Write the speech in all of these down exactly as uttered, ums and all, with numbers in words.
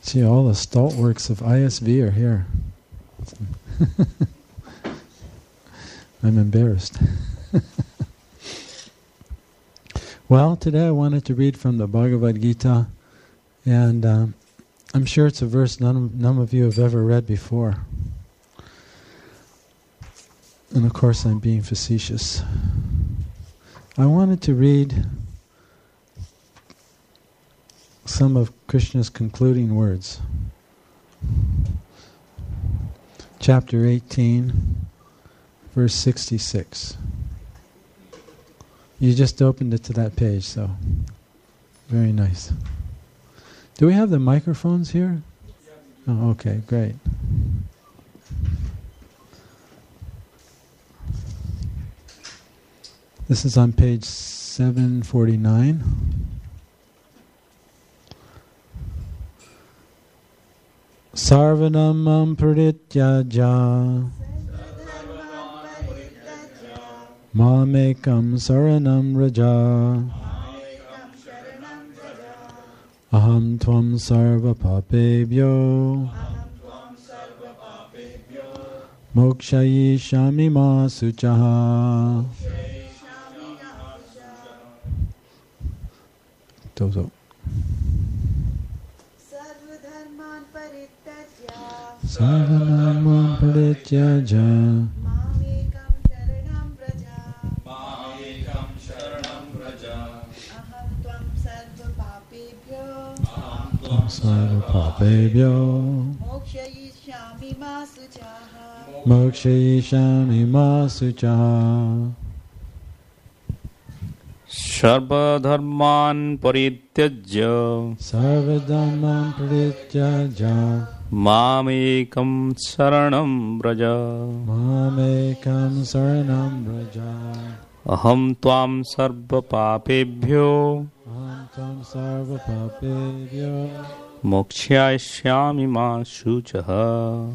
See, all the stalwarts of I S V are here. I'm embarrassed. Well, today I wanted to read from the Bhagavad Gita, and uh, I'm sure it's a verse none of, none of you have ever read before. And of course I'm being facetious. I wanted to read some of Krishna's concluding words. Chapter eighteen, verse sixty-six. You just opened it to that page, so very nice. Do we have the microphones here? Oh, okay, great. This is on page seven forty-nine. Sarvanamam parityaja mamekam saranam raja aham tvam sarva papebhyo mokshayishami ma suchaha. Dozo. Sarvanamam parityaja mamekam sharanam vraja mamekam sharanam vraja aham tvam sarva papebhyo aham tvam sarva papebhyo mokshayishami ma suchaha mokshayishami ma suchaha. Sarva dharman parityajya Sarva dharman parityaja Mamekam saranam vraja Mamekam saranam vraja Aham tvam sarva papebhyo Aham tvam sarva papebhyo Mokshayishyami ma shuchaha.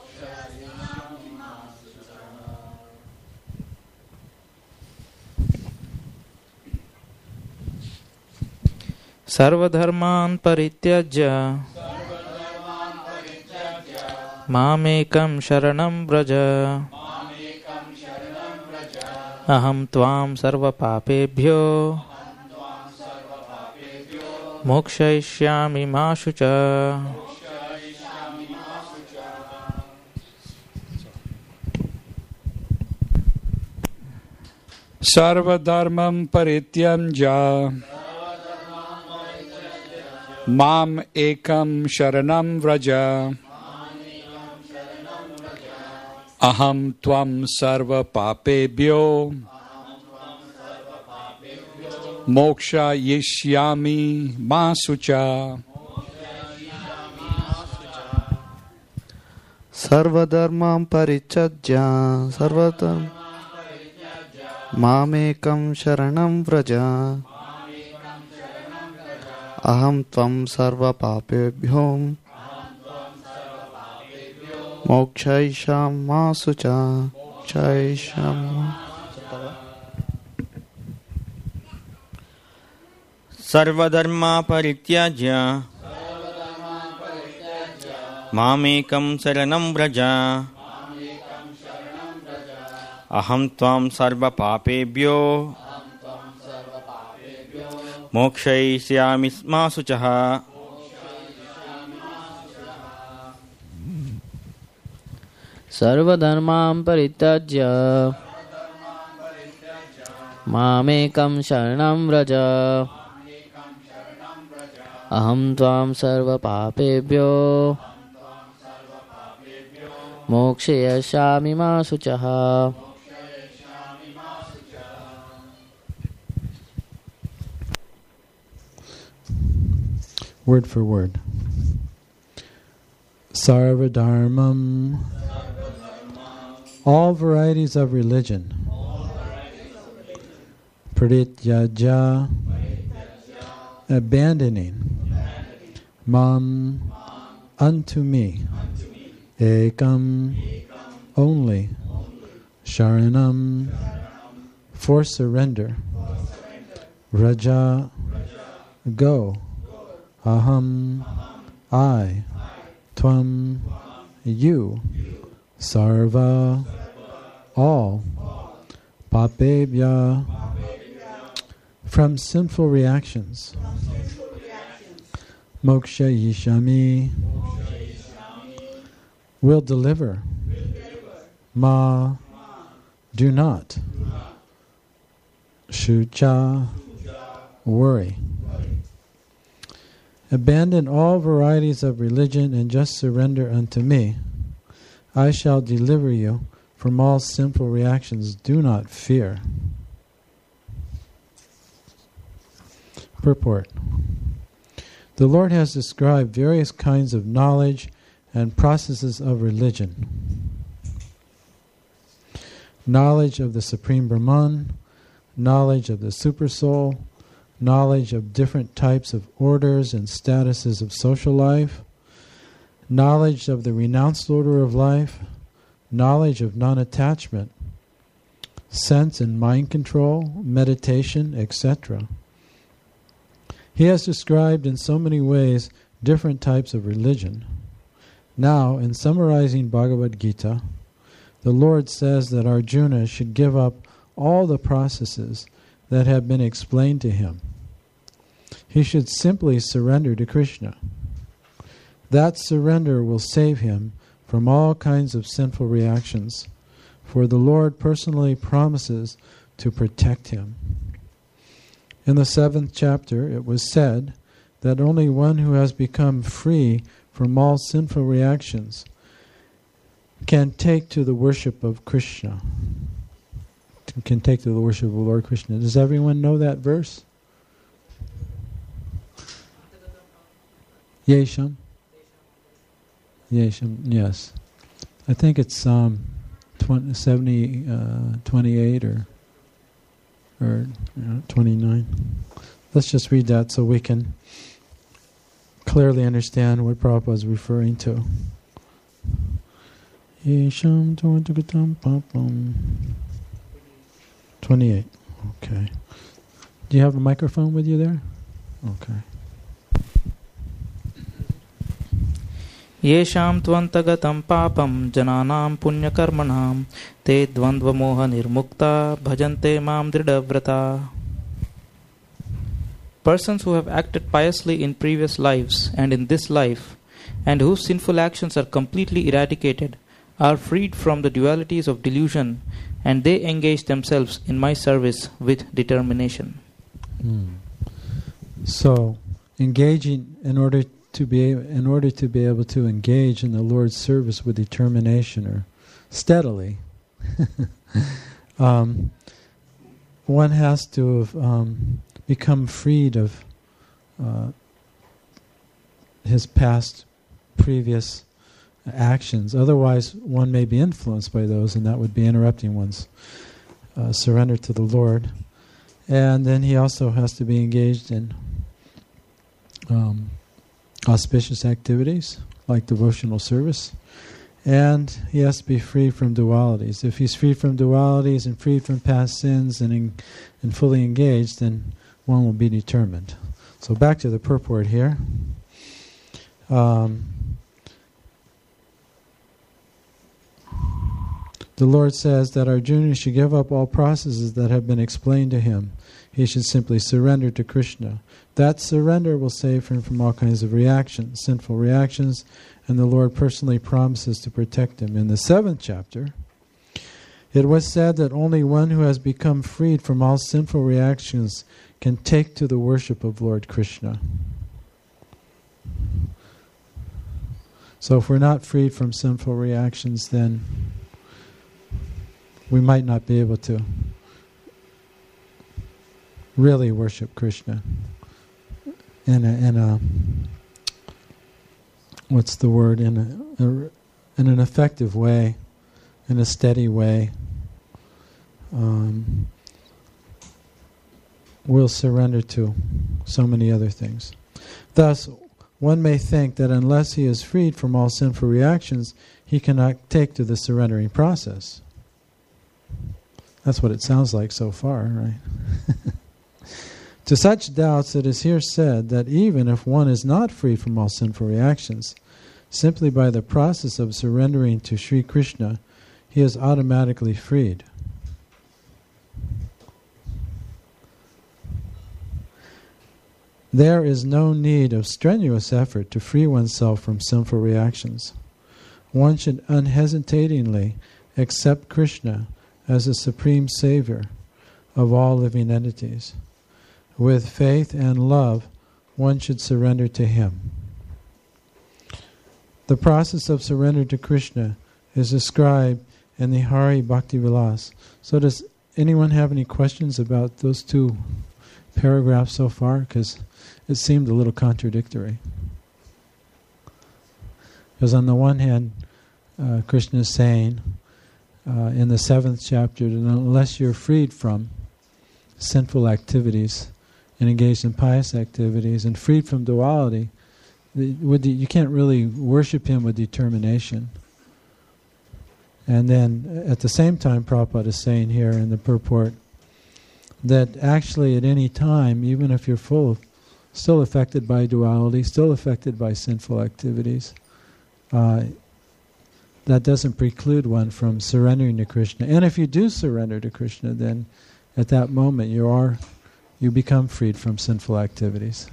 Sarvadharman parityajya Mamekam sharanam vraja Aham tvam sarva papebhyo Mokshayishyami ma shucha. Sarvadharmam parityajya Mam ekam sharanam vraja Aham tvam sarva papebhyo Moksha yishyami ma sucha. Sarvadharmam parityajya Sarvadharmam Mamekam sharanam vraja Aham tvam sarva papebhyo Mokshayisham ma sucha. Mokshayisham. Sarvadharma parityajya Mamekam saranam vraja Aham tvam sarva papebhyo Mokshayishyami ma suchaha. Sarvadharmam parityajya Mamekam sharanam vraja Aham tvam sarva papebhyo Mokshayishyami ma suchaha. Word for word. Sarvadharmam. All varieties of religion. Parityaja. Abandoning. Mam. Unto me. Ekam. Only. Sharanam. For surrender. Raja. Go. Aham. I, tvam, you, sarva, all, papebhya, from sinful reactions, moksha yishami, will deliver, ma, do not, shucha, worry. Abandon all varieties of religion and just surrender unto me. I shall deliver you from all sinful reactions. Do not fear. Purport. The Lord has described various kinds of knowledge and processes of religion. Knowledge of the Supreme Brahman, knowledge of the Supersoul, knowledge of different types of orders and statuses of social life, knowledge of the renounced order of life, knowledge of non-attachment, sense and mind control, meditation, et cetera. He has described in so many ways different types of religion. Now, in summarizing Bhagavad Gita, the Lord says that Arjuna should give up all the processes that have been explained to him. He should simply surrender to Krishna. That surrender will save him from all kinds of sinful reactions, for the Lord personally promises to protect him. In the seventh chapter, it was said that only one who has become free from all sinful reactions can take to the worship of Krishna. Can take to the worship of Lord Krishna. Does everyone know that verse? Yesham? Yesham, yes. I think it's um, twenty, seventy, uh, twenty-eight or, or you know, twenty-nine. Let's just read that so we can clearly understand what Prabhupada is referring to. Yesham Tavantagatam Papam. twenty-eight. Okay. Do you have a microphone with you there? Okay. येषां त्वन्तगतं पापं जनानां पुण्यकर्मणां ते द्वन्द्वमोह निर्मुक्ता bhajante मां दृढव्रता. Persons who have acted piously in previous lives and in this life, and whose sinful actions are completely eradicated, are freed from the dualities of delusion, and they engage themselves in my service with determination. Mm. So, engaging in order to be in order to be able to engage in the Lord's service with determination or steadily, um, one has to have um, become freed of uh, his past, previous actions. Otherwise, one may be influenced by those, and that would be interrupting one's uh, surrender to the Lord. And then he also has to be engaged in um, auspicious activities like devotional service, and he has to be free from dualities. If he's free from dualities and free from past sins and in, and fully engaged, then one will be determined. So back to the purport here. Um, the Lord says that Arjuna should give up all processes that have been explained to him. He should simply surrender to Krishna. That surrender will save him from all kinds of reactions, sinful reactions, and the Lord personally promises to protect him. In the seventh chapter, it was said that only one who has become freed from all sinful reactions can take to the worship of Lord Krishna. So if we're not freed from sinful reactions, then we might not be able to really worship Krishna in a, in a what's the word, in a, a in an effective way, in a steady way. Um, we'll surrender to so many other things. Thus, one may think that unless he is freed from all sinful reactions, he cannot take to the surrendering process. That's what it sounds like so far, right? To such doubts it is here said that even if one is not free from all sinful reactions, simply by the process of surrendering to Sri Krishna, he is automatically freed. There is no need of strenuous effort to free oneself from sinful reactions. One should unhesitatingly accept Krishna as the supreme savior of all living entities. With faith and love, one should surrender to him. The process of surrender to Krishna is described in the Hari Bhakti Vilas. So does anyone have any questions about those two paragraphs so far? Because it seemed a little contradictory. Because on the one hand, uh, Krishna is saying uh, in the seventh chapter that unless you're freed from sinful activities and engaged in pious activities and freed from duality, the, with the, you can't really worship him with determination. And then at the same time, Prabhupada is saying here in the purport that actually at any time, even if you're full of, still affected by duality, still affected by sinful activities, uh, that doesn't preclude one from surrendering to Krishna. And if you do surrender to Krishna, then at that moment you are, you become freed from sinful activities.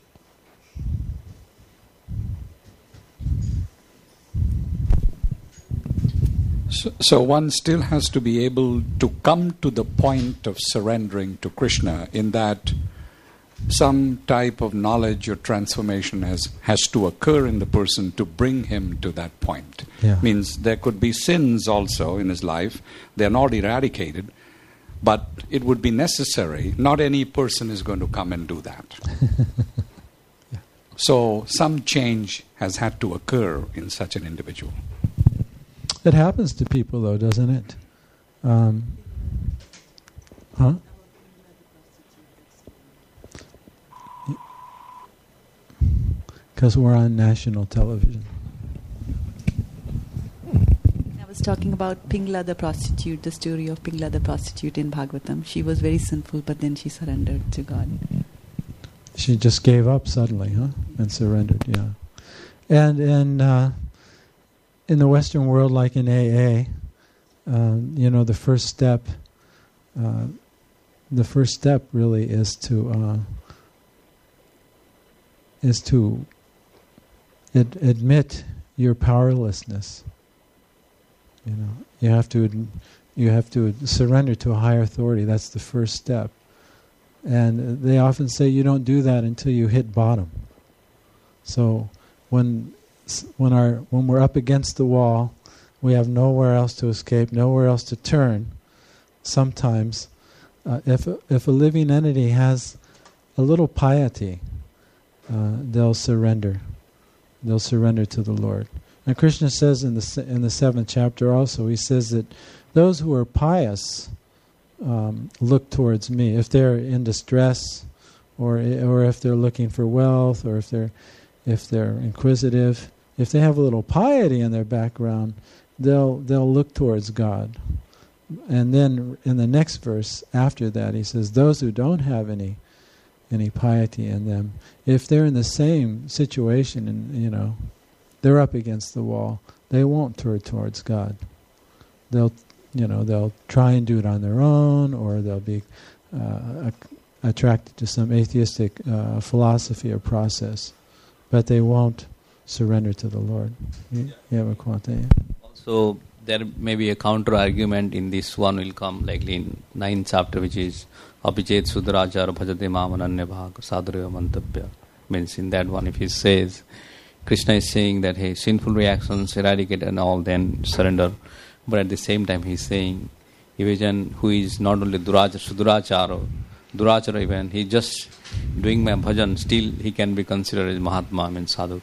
So, so one still has to be able to come to the point of surrendering to Krishna, in that some type of knowledge or transformation has, has to occur in the person to bring him to that point. Yeah. Means there could be sins also in his life. They're not eradicated, but it would be necessary. Not any person is going to come and do that. Yeah. So some change has had to occur in such an individual. It happens to people though, doesn't it? Um, huh? Because we're on national television. I was talking about Pingla the prostitute, the story of Pingla the prostitute in Bhagavatam. She was very sinful, but then she surrendered to God. She just gave up suddenly, huh? And surrendered, yeah. And and uh, in the Western world, like in A A, uh, you know, the first step, uh, the first step really is to uh, is to ad- admit your powerlessness. You know, you have to ad- you have to surrender to a higher authority. That's the first step. And they often say you don't do that until you hit bottom. So when when our when we're up against the wall, we have nowhere else to escape, nowhere else to turn. Sometimes, uh, if a, if a living entity has a little piety, uh, they'll surrender. They'll surrender to the Lord. And Krishna says in the in the seventh chapter also, he says that those who are pious Um, look towards me. If they're in distress, or or if they're looking for wealth, or if they're if they're inquisitive, if they have a little piety in their background, they'll they'll look towards God. And then in the next verse after that, he says, those who don't have any any piety in them, if they're in the same situation and you know they're up against the wall, they won't turn towards God. They'll You know, they'll try and do it on their own, or they'll be uh, attracted to some atheistic uh, philosophy or process, but they won't surrender to the Lord. You, you have a quote there? Also, there may be a counter argument in this one will come, like in ninth chapter, which is Apichet Sudrachara Bhajate Mamananya Bhag Sadhurya Mantavya. Means in that one, if he says, Krishna is saying that, hey, sinful reactions eradicate and all, then surrender. But at the same time, he's saying, even who is not only Durachara, Sudurachara, Durachara even, he's just doing my bhajan, still he can be considered as Mahatma, I mean sadhu.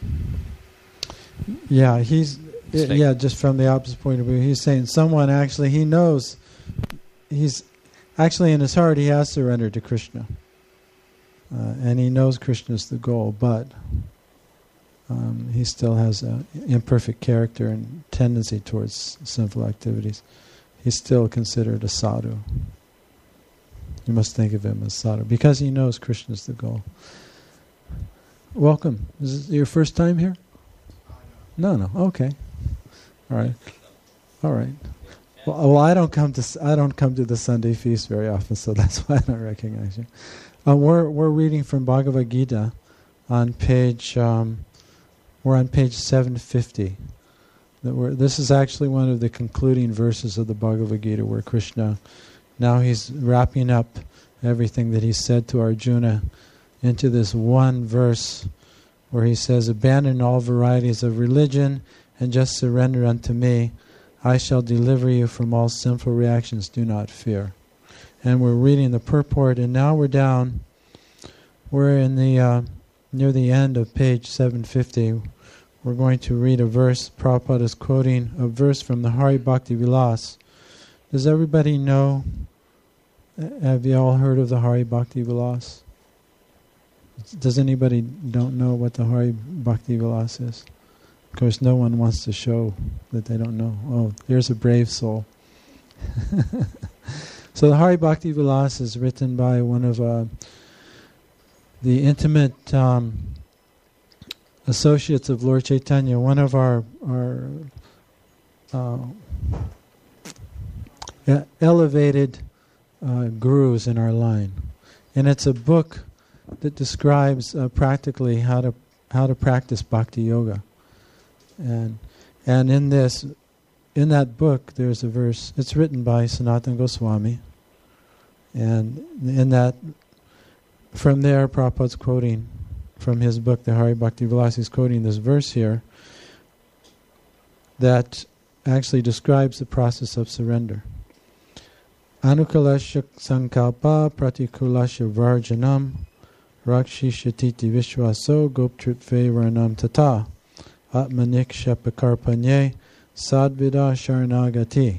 Yeah, he's, It's like yeah, just from the opposite point of view, he's saying someone actually, he knows, he's, actually in his heart he has surrendered to Krishna. Uh, and he knows Krishna is the goal, but Um, he still has an imperfect character and tendency towards sinful activities. He's still considered a sadhu. You must think of him as sadhguru, because he knows Krishna is the goal. Welcome. Is this your first time here? No, no. Okay. All right. All right. Well, well, I don't come to I don't come to the Sunday feast very often, so that's why I don't recognize you. Uh, we're we're reading from Bhagavad Gita on page. Um, we're on page seven fifty. That we're, this is actually one of the concluding verses of the Bhagavad Gita, where Krishna, now he's wrapping up everything that he said to Arjuna into this one verse, where he says, "Abandon all varieties of religion and just surrender unto me. I shall deliver you from all sinful reactions. Do not fear." And we're reading the purport, and now we're down. We're in the uh, near the end of page seven fifty. We're going to read a verse. Prabhupada is quoting a verse from the Hari Bhakti Vilas. Does everybody know? Have you all heard of the Hari Bhakti Vilas? Does anybody don't know what the Hari Bhakti Vilas is? Of course, no one wants to show that they don't know. Oh, there's a brave soul. So the Hari Bhakti Vilas is written by one of uh, the intimate um, associates of Lord Chaitanya, one of our our uh, elevated uh, gurus in our line, and it's a book that describes uh, practically how to how to practice bhakti yoga. And and in this, in that book, there's a verse. It's written by Sanatana Goswami, and in that, from there, Prabhupada's quoting from his book, the Hari Bhakti Vilas. He's quoting this verse here that actually describes the process of surrender. Anukalasya sankalpa pratikulasya varjanam rakshishititi vishwaso goptrutve varnam tata atmanikshapakarpanye sadvida sharanagati.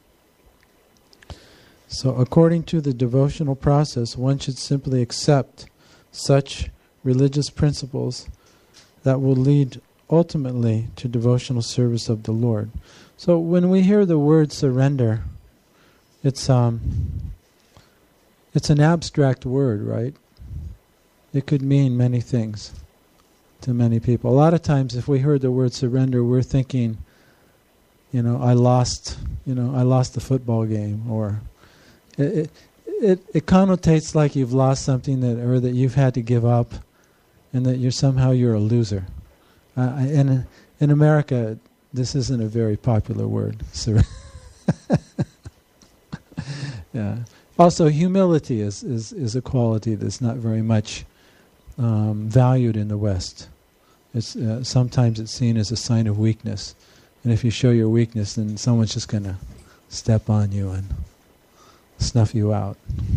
So according to the devotional process, one should simply accept such religious principles that will lead ultimately to devotional service of the Lord. So when we hear the word surrender, it's um it's an abstract word, right? It could mean many things to many people. A lot of times if we heard the word surrender, we're thinking, you know, I lost, you know, I lost the football game, or it it, it connotates like you've lost something, that or that you've had to give up, and that you're somehow you're a loser. Uh, and in America, this isn't a very popular word. Yeah. Also, humility is, is, is a quality that's not very much um, valued in the West. It's uh, sometimes it's seen as a sign of weakness, and if you show your weakness, then someone's just going to step on you and snuff you out.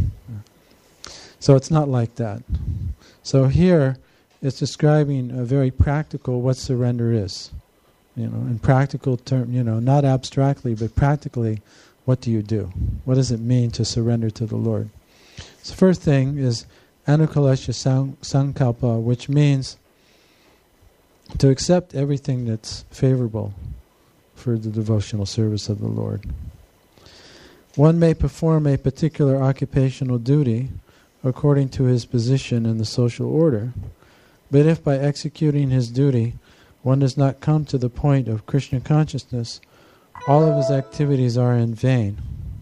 So it's not like that. So here, it's describing a very practical what surrender is. You know, in practical term, you know, not abstractly, but practically, what do you do? What does it mean to surrender to the Lord? So the first thing is anukalasya sankalpa, which means to accept everything that's favorable for the devotional service of the Lord. One may perform a particular occupational duty according to his position in the social order, but if by executing his duty one does not come to the point of Krishna consciousness, all of his activities are in vain.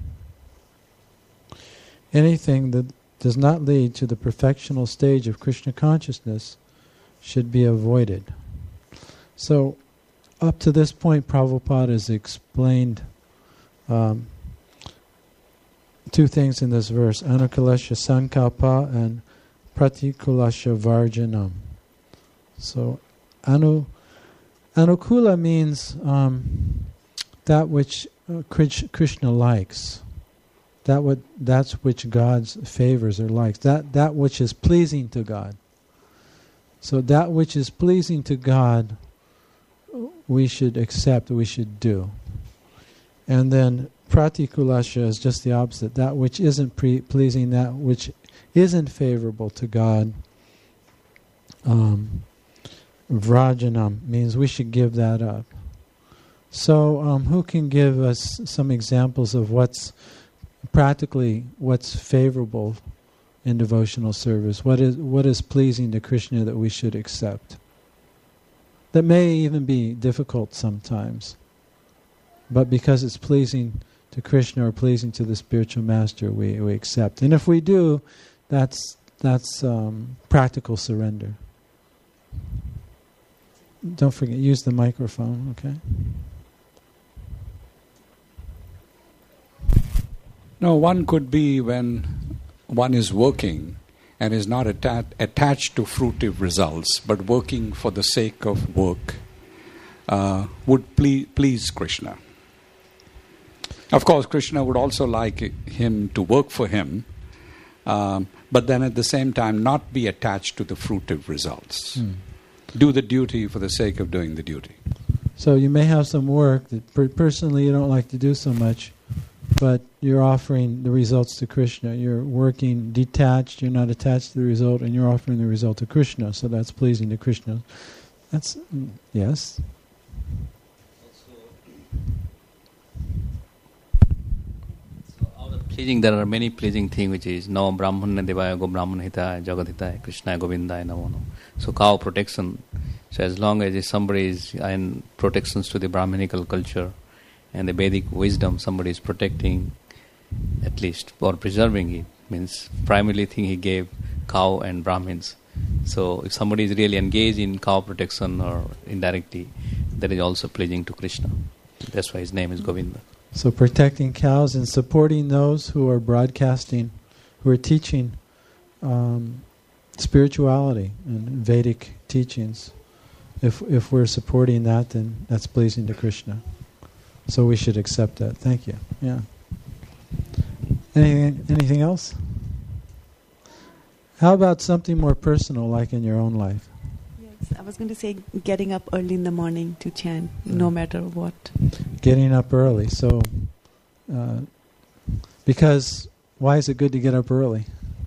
Anything that does not lead to the perfectional stage of Krishna consciousness should be avoided. So, up to this point, Prabhupada has explained um, two things in this verse: anukalasya sankalpa and pratikulasya varjanam. So, anu anukula means um, that which uh, Krishna likes, that what that's which God favors or likes, that that which is pleasing to God. So that which is pleasing to God, we should accept, we should do. And then pratikulasya is just the opposite. That which isn't pre- pleasing, that which isn't favorable to God. Um, vrajanam means we should give that up. So um, who can give us some examples of what's practically what's favorable in devotional service. What is what is pleasing to Krishna that we should accept? That may even be difficult sometimes, but because it's pleasing to Krishna or pleasing to the spiritual master, we, we accept. And if we do, that's that's um, practical surrender. Don't forget, use the microphone, okay? No, one could be when one is working and is not atta- attached to fruitive results, but working for the sake of work, uh, would ple- please Krishna. Of course, Krishna would also like him to work for him, um, but then at the same time not be attached to the fruitive results. Hmm. Do the duty for the sake of doing the duty. So you may have some work that per- personally you don't like to do so much, but you're offering the results to Krishna. You're working detached, you're not attached to the result, and you're offering the result to Krishna, so that's pleasing to Krishna. That's, mm, yes? Pleasing, there are many pleasing things, which is Namo Brahmana Devaya Go Brahmana Hitaya Jagat Hitaya Krishna Govindaya Namo Namo. So cow protection. So as long as somebody is in protections to the Brahminical culture and the Vedic wisdom, somebody is protecting at least or preserving it, means primarily thing he gave cow and Brahmins. So if somebody is really engaged in cow protection or indirectly, that is also pleasing to Krishna. That's why his name is Govinda. So protecting cows and supporting those who are broadcasting, who are teaching um, spirituality and Vedic teachings. If if we're supporting that, then that's pleasing to Krishna. So we should accept that. Thank you. Yeah. Anything anything else? How about something more personal, like in your own life? Yes, I was going to say getting up early in the morning to chant, yeah. No matter what. Getting up early. So, uh, because why is it good to get up early?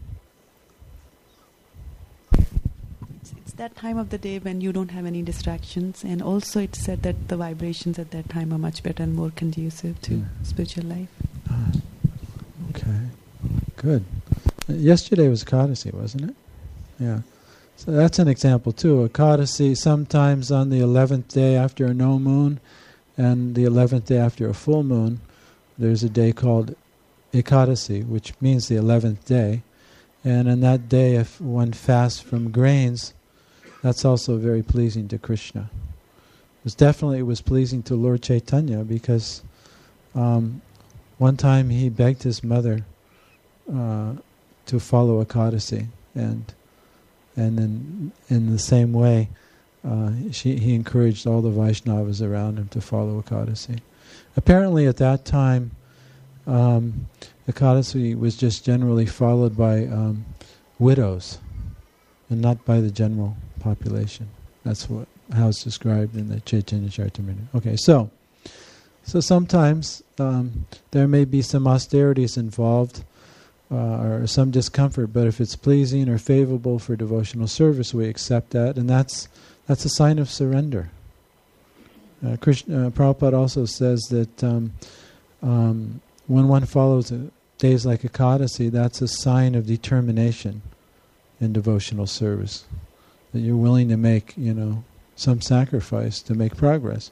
It's, it's that time of the day when you don't have any distractions, and also it's said that the vibrations at that time are much better and more conducive to yeah. spiritual life. Ah, okay, good. Uh, yesterday was Ekadasi, wasn't it? Yeah. So that's an example too. Ekadasi, sometimes on the eleventh day after a no moon, and the eleventh day after a full moon, there's a day called Ekadasi, which means the eleventh day. And on that day, if one fasts from grains, that's also very pleasing to Krishna. It was definitely it was pleasing to Lord Chaitanya, because um, one time he begged his mother uh, to follow Ekadasi, and and then in the same way, Uh, she, he encouraged all the Vaishnavas around him to follow Ekadasi. Apparently at that time, um, Ekadasi was just generally followed by um, widows, and not by the general population. That's what how it's described in the Chaitanya Charitamrita. Okay, so so sometimes um, there may be some austerities involved, uh, or some discomfort, but if it's pleasing or favorable for devotional service, we accept that, and that's That's a sign of surrender. Uh, Krishna, uh, Prabhupada also says that um, um, when one follows uh, days like Ekadasi, that's a sign of determination in devotional service. That you're willing to make, you know, some sacrifice to make progress.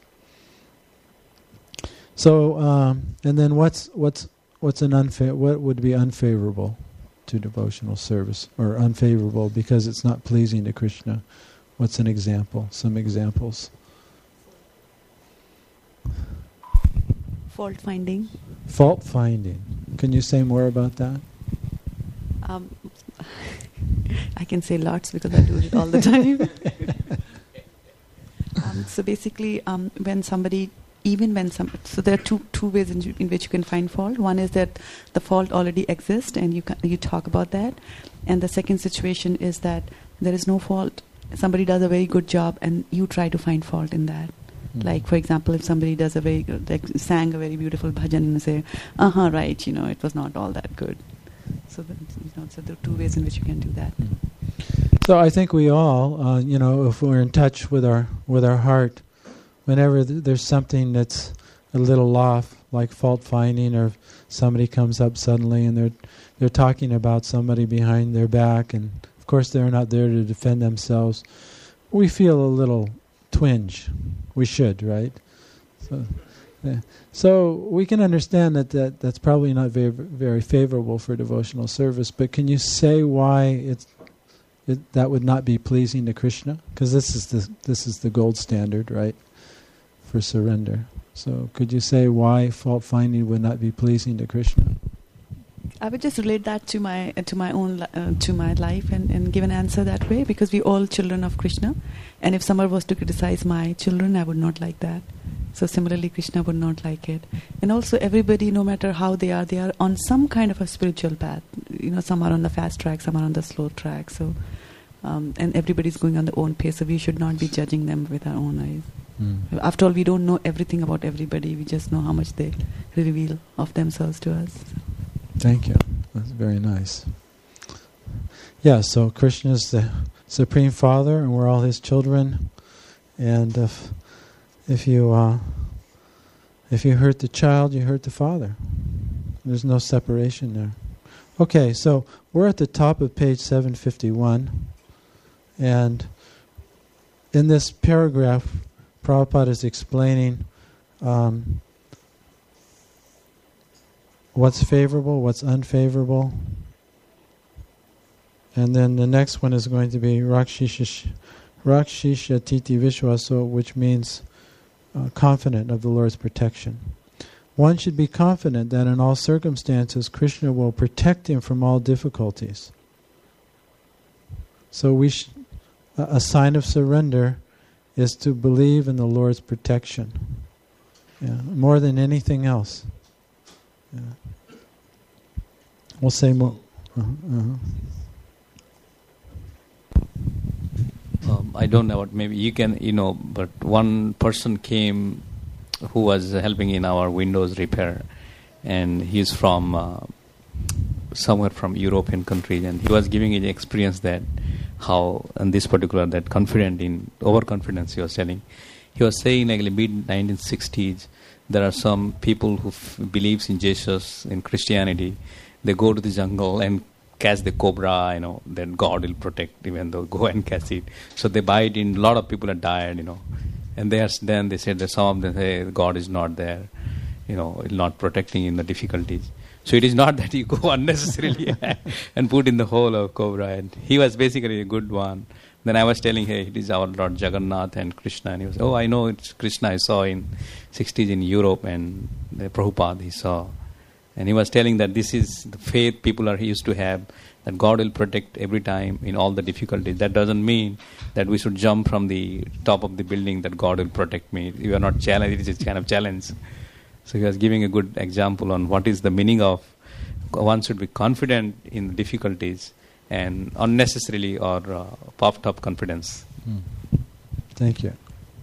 So, um, and then what's what's what's an unfa- what would be unfavorable to devotional service, or unfavorable because it's not pleasing to Krishna? What's an example? Some examples. Fault finding. Fault finding. Can you say more about that? Um, I can say lots because I do it all the time. um, so basically, um, when somebody, even when some, so there are two two ways in, in which you can find fault. One is that the fault already exists, and you ca- you talk about that, and the second situation is that there is no fault. Somebody does a very good job and you try to find fault in that. Mm. Like, for example, if somebody does a very good, like sang a very beautiful bhajan and say, uh-huh, right, you know, it was not all that good. So, that, you know, so there are two ways in which you can do that. Mm. So I think we all, uh, you know, if we're in touch with our with our heart, whenever th- there's something that's a little off, like fault finding, or if somebody comes up suddenly and they're they're talking about somebody behind their back, and of course they're not there to defend themselves, we feel a little twinge. We should, right? So, yeah. So we can understand that, that that's probably not very very favorable for devotional service. But can you say why it's it, that would not be pleasing to Krishna? Because this is the this is the gold standard, right, for surrender. So could you say why fault finding would not be pleasing to Krishna? I would just relate that to my uh, to my own li- uh, to my life and, and give an answer that way, because we all children of Krishna, and if someone was to criticize my children, I would not like that. So similarly, Krishna would not like it. And also everybody, no matter how they are, they are on some kind of a spiritual path. You know, some are on the fast track, some are on the slow track. So, um, and everybody's going on their own pace, so we should not be judging them with our own eyes. Mm. After all, we don't know everything about everybody. We just know how much they reveal of themselves to us. Thank you. That's very nice. Yeah, so Krishna is the Supreme Father, and we're all His children. And if if you uh, if you hurt the child, you hurt the Father. There's no separation there. Okay, so we're at the top of page seven fifty-one, and in this paragraph, Prabhupada is explaining um, what's favorable, what's unfavorable. And then the next one is going to be Rakshisha Titi Vishwaso, which means uh, confident of the Lord's protection. One should be confident that in all circumstances Krishna will protect him from all difficulties. So we sh- a sign of surrender is to believe in the Lord's protection, yeah, more than anything else. Yeah. We'll say more. Uh-huh, uh-huh. Um, I don't know what, maybe you can, you know, but one person came who was helping in our windows repair, and he's from uh, somewhere from European countries, and he was giving his experience that how, in this particular, that confident in, overconfidence he was telling. He was saying, like, in the mid nineteen sixties, there are some people who f- believes in Jesus, in Christianity. They go to the jungle and catch the cobra, you know, then God will protect, even though go and catch it. So they buy it in, a lot of people are died, you know. And they are, then they said that some of them say God is not there, you know, not protecting in the difficulties. So it is not that you go unnecessarily and put in the hole of cobra. And he was basically a good one. Then I was telling, hey, it is our Lord Jagannath and Krishna. And he was, oh, I know it's Krishna I saw in sixties in Europe, and the Prabhupada he saw. And he was telling that this is the faith people are used to have, that God will protect every time in all the difficulties. That doesn't mean that we should jump from the top of the building that God will protect me. You are not challenged, it is a kind of challenge. So he was giving a good example on what is the meaning of one should be confident in difficulties and unnecessarily or uh, puffed up confidence. Hmm. Thank you.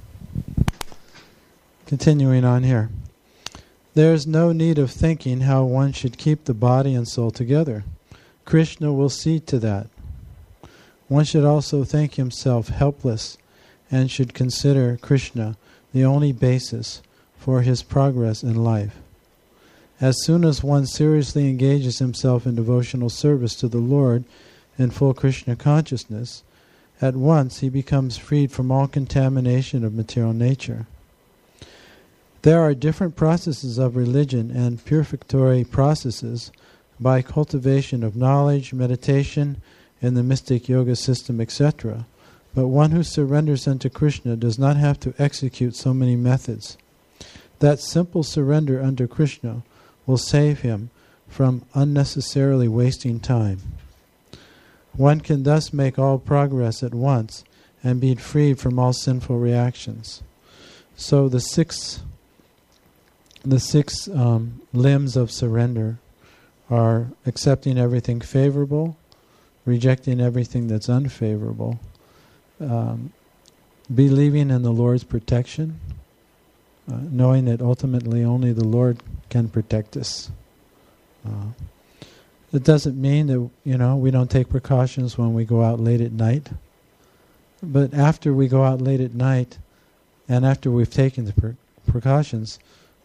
Continuing on here. There is no need of thinking how one should keep the body and soul together. Krishna will see to that. One should also think himself helpless and should consider Krishna the only basis for his progress in life. As soon as one seriously engages himself in devotional service to the Lord in full Krishna consciousness, at once he becomes freed from all contamination of material nature. There are different processes of religion and purificatory processes by cultivation of knowledge, meditation, and the mystic yoga system, et cetera. But one who surrenders unto Krishna does not have to execute so many methods. That simple surrender unto Krishna will save him from unnecessarily wasting time. One can thus make all progress at once and be freed from all sinful reactions. So the six the six um, limbs of surrender are accepting everything favorable, rejecting everything that's unfavorable, um, believing in the Lord's protection, uh, knowing that ultimately only the Lord can protect us. Uh, it doesn't mean that, you know, we don't take precautions when we go out late at night. But after we go out late at night, and after we've taken the pre- precautions,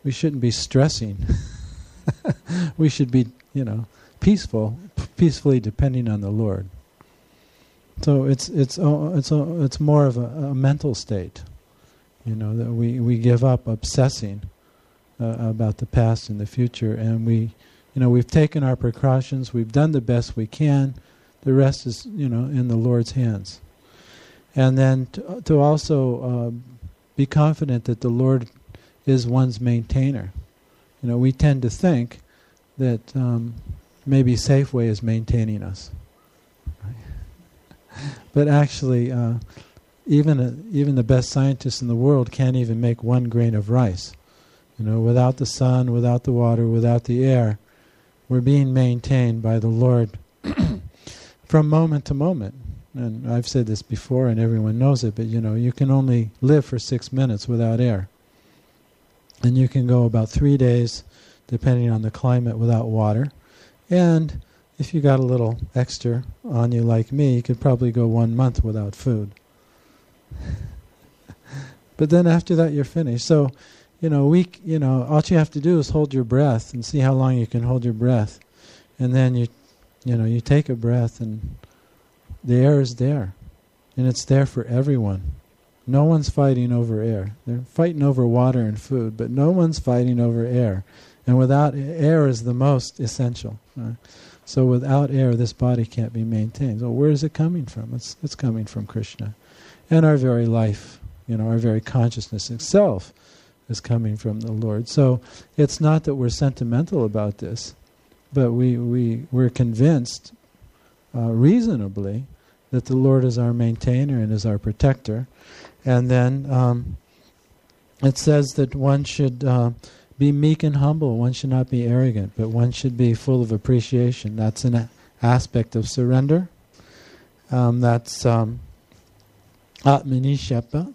we shouldn't be stressing. We should be, you know, peaceful, p- peacefully depending on the Lord. So it's it's uh, it's uh, it's more of a, a mental state, you know, that we, we give up obsessing uh, about the past and the future, and we, you know, we've taken our precautions, we've done the best we can. The rest is, you know, in the Lord's hands. And then to, to also uh, be confident that the Lord is one's maintainer. You know, we tend to think that um, maybe Safeway is maintaining us, right? But actually, uh, even a, even the best scientists in the world can't even make one grain of rice. You know, without the sun, without the water, without the air, we're being maintained by the Lord from moment to moment. And I've said this before, and everyone knows it. But you know, you can only live for six minutes without air. And you can go about three days, depending on the climate, without water. And if you got a little extra on you like me, you could probably go one month without food. But then after that, you're finished. So, you know, we, you know, all you have to do is hold your breath and see how long you can hold your breath. And then you, you know, you take a breath, and the air is there. And it's there for everyone. No one's fighting over air. They're fighting over water and food, but no one's fighting over air. And without air is the most essential. Right? So without air, this body can't be maintained. So where is it coming from? It's it's coming from Krishna. And our very life, you know, our very consciousness itself is coming from the Lord. So it's not that we're sentimental about this, but we, we, we're convinced uh, reasonably that the Lord is our maintainer and is our protector. And then um, it says that one should uh, be meek and humble. One should not be arrogant, but one should be full of appreciation. That's an a- aspect of surrender. Um, that's um, Atmanishepa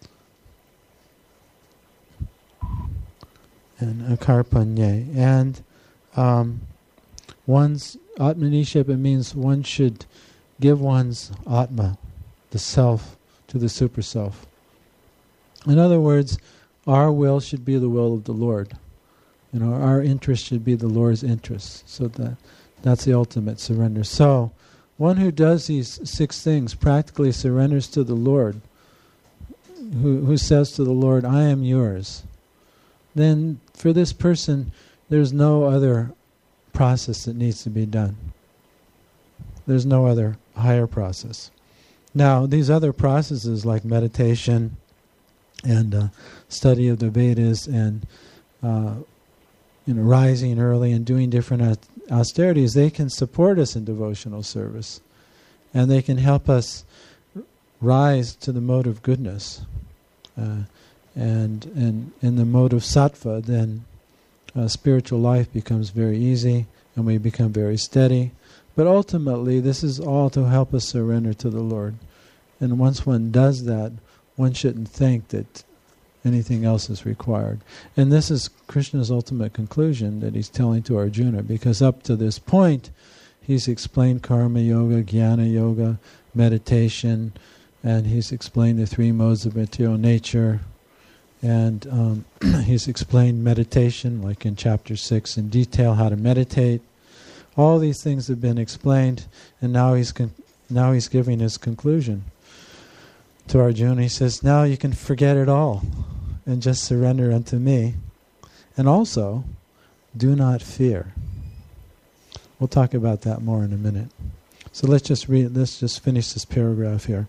and Akarpanye. And um, one's Atmanishepa means one should give one's Atma, the self, to the super self. In other words, our will should be the will of the Lord. You know, our interest should be the Lord's interest. So that that's the ultimate surrender. So, one who does these six things practically surrenders to the Lord, who who says to the Lord, I am yours. Then for this person, there's no other process that needs to be done. There's no other higher process. Now, these other processes like meditation and uh, study of the Vedas and uh, you know, rising early and doing different austerities, they can support us in devotional service, and they can help us rise to the mode of goodness. Uh, and and in the mode of sattva, then uh, spiritual life becomes very easy, and we become very steady. But ultimately, this is all to help us surrender to the Lord. And once one does that, one shouldn't think that anything else is required. And this is Krishna's ultimate conclusion that he's telling to Arjuna, because up to this point, he's explained karma yoga, jnana yoga, meditation, and he's explained the three modes of material nature, and um, he's explained meditation, like in chapter six, in detail how to meditate. All these things have been explained, and now he's con- now he's giving his conclusion to Arjuna. He says, now you can forget it all and just surrender unto me. And also, do not fear. We'll talk about that more in a minute. So let's just read, let's just finish this paragraph here.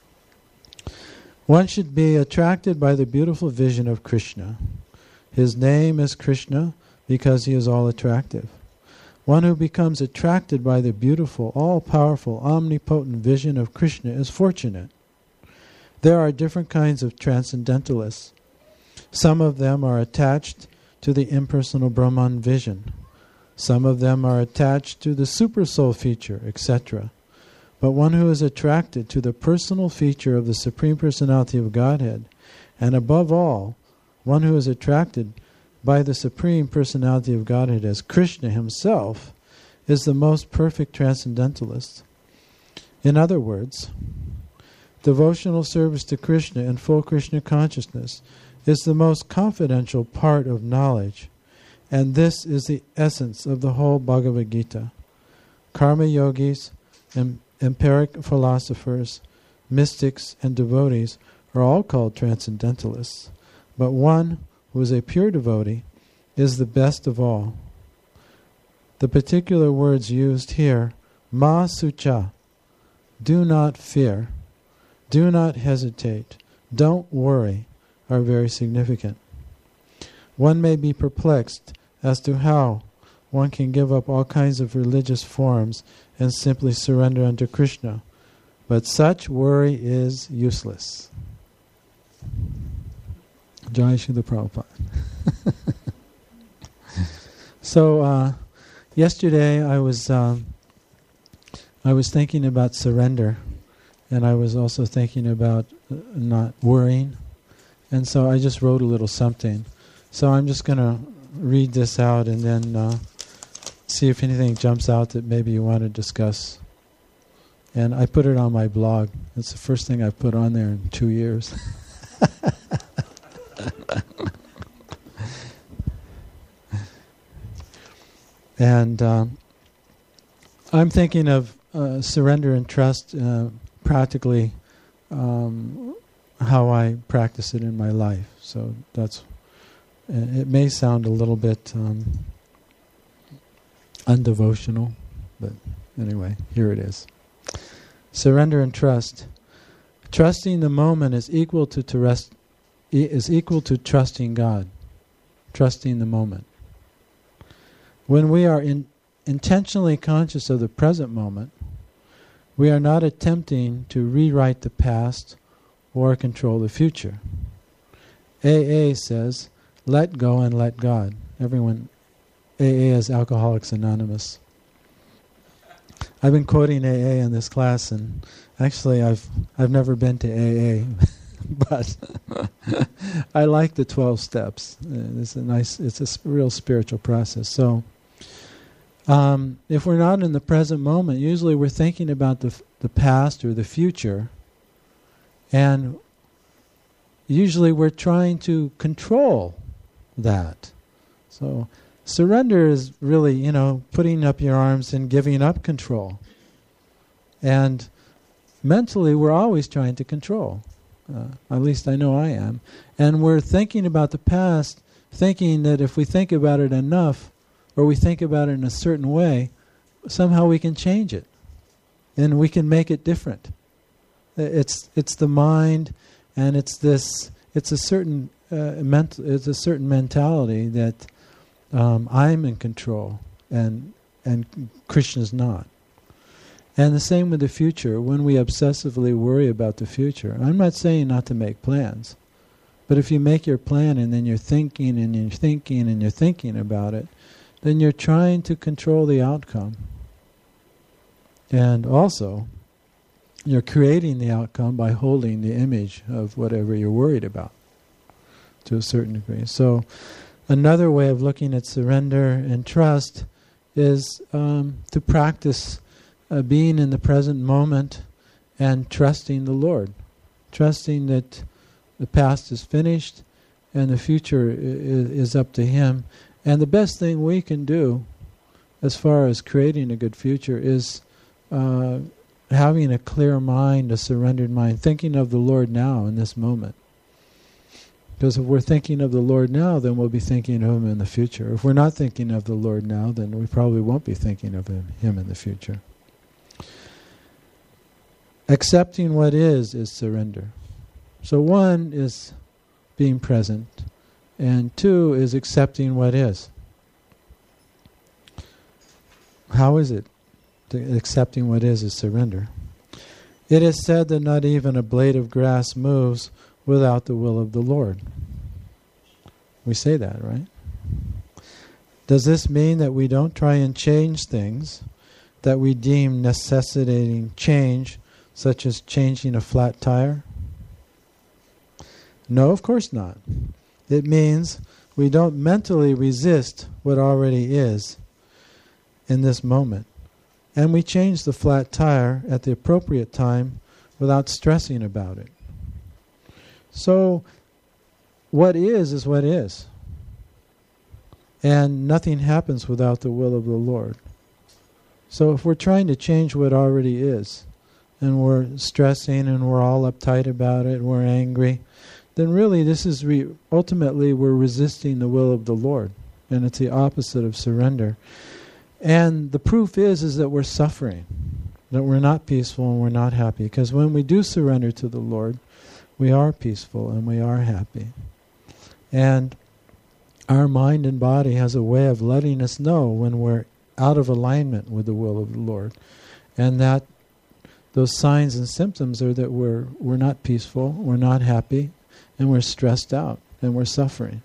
One should be attracted by the beautiful vision of Krishna. His name is Krishna because he is all attractive. One who becomes attracted by the beautiful, all-powerful, omnipotent vision of Krishna is fortunate. There are different kinds of transcendentalists. Some of them are attached to the impersonal Brahman vision. Some of them are attached to the supersoul feature, et cetera. But one who is attracted to the personal feature of the Supreme Personality of Godhead, and above all, one who is attracted by the Supreme Personality of Godhead as Krishna himself, is the most perfect transcendentalist. In other words, devotional service to Krishna and full Krishna consciousness is the most confidential part of knowledge, and this is the essence of the whole Bhagavad Gita. Karma yogis, em- empiric philosophers, mystics, and devotees are all called transcendentalists, but one who is a pure devotee is the best of all. The particular words used here, ma sucha, do not fear, do not hesitate, don't worry, are very significant. One may be perplexed as to how one can give up all kinds of religious forms and simply surrender unto Krishna, but such worry is useless. Jai Srila Prabhupada. So uh, yesterday I was um, I was thinking about surrender, and I was also thinking about uh, not worrying, and so I just wrote a little something. So I'm just going to read this out and then uh, see if anything jumps out that maybe you want to discuss. And I put it on my blog. It's the first thing I've put on there in two years. And um, I'm thinking of uh, surrender and trust uh, practically um, how I practice it in my life. So that's, it may sound a little bit um, undevotional, but anyway, here it is. Surrender and trust. Trusting the moment is equal to, to rest, is equal to trusting God. Trusting the moment. When we are in, intentionally conscious of the present moment, we are not attempting to rewrite the past or control the future. A A says, let go and let God. Everyone, A A is Alcoholics Anonymous. I've been quoting A A in this class, and actually I've I've never been to A A, but I like the twelve steps. Uh, it's a nice, it's a sp- real spiritual process. So, um, if we're not in the present moment, usually we're thinking about the f- the past or the future, and usually we're trying to control that. So surrender is really, you know, putting up your arms and giving up control. And mentally, we're always trying to control. Uh, at least I know I am. And we're thinking about the past, thinking that if we think about it enough, or we think about it in a certain way, somehow we can change it. And we can make it different. It's it's the mind, and it's this. It's a certain uh, mental. It's a certain mentality that um, I'm in control, and and Krishna's not. And the same with the future. When we obsessively worry about the future, I'm not saying not to make plans, but if you make your plan and then you're thinking and you're thinking and you're thinking about it, then you're trying to control the outcome. And also, you're creating the outcome by holding the image of whatever you're worried about, to a certain degree. So, another way of looking at surrender and trust is um, to practice uh, being in the present moment and trusting the Lord. Trusting that the past is finished and the future is, is up to Him. And the best thing we can do as far as creating a good future is uh, having a clear mind, a surrendered mind, thinking of the Lord now in this moment. Because if we're thinking of the Lord now, then we'll be thinking of Him in the future. If we're not thinking of the Lord now, then we probably won't be thinking of Him, him in the future. Accepting what is is surrender. So one is being present, and two is accepting what is. How is it? To accepting what is is surrender. It is said that not even a blade of grass moves without the will of the Lord. We say that, right? Does this mean that we don't try and change things that we deem necessitating change, such as changing a flat tire? No, of course not. It means we don't mentally resist what already is in this moment. And we change the flat tire at the appropriate time without stressing about it. So, what is is what is. And nothing happens without the will of the Lord. So if we're trying to change what already is, and we're stressing and we're all uptight about it, we're angry, then really this is re- ultimately we're resisting the will of the Lord. And it's the opposite of surrender. And the proof is, is that we're suffering, that we're not peaceful and we're not happy. Because when we do surrender to the Lord, we are peaceful and we are happy. And our mind and body has a way of letting us know when we're out of alignment with the will of the Lord. And that those signs and symptoms are that we're we're not peaceful, we're not happy, and we're stressed out, and we're suffering.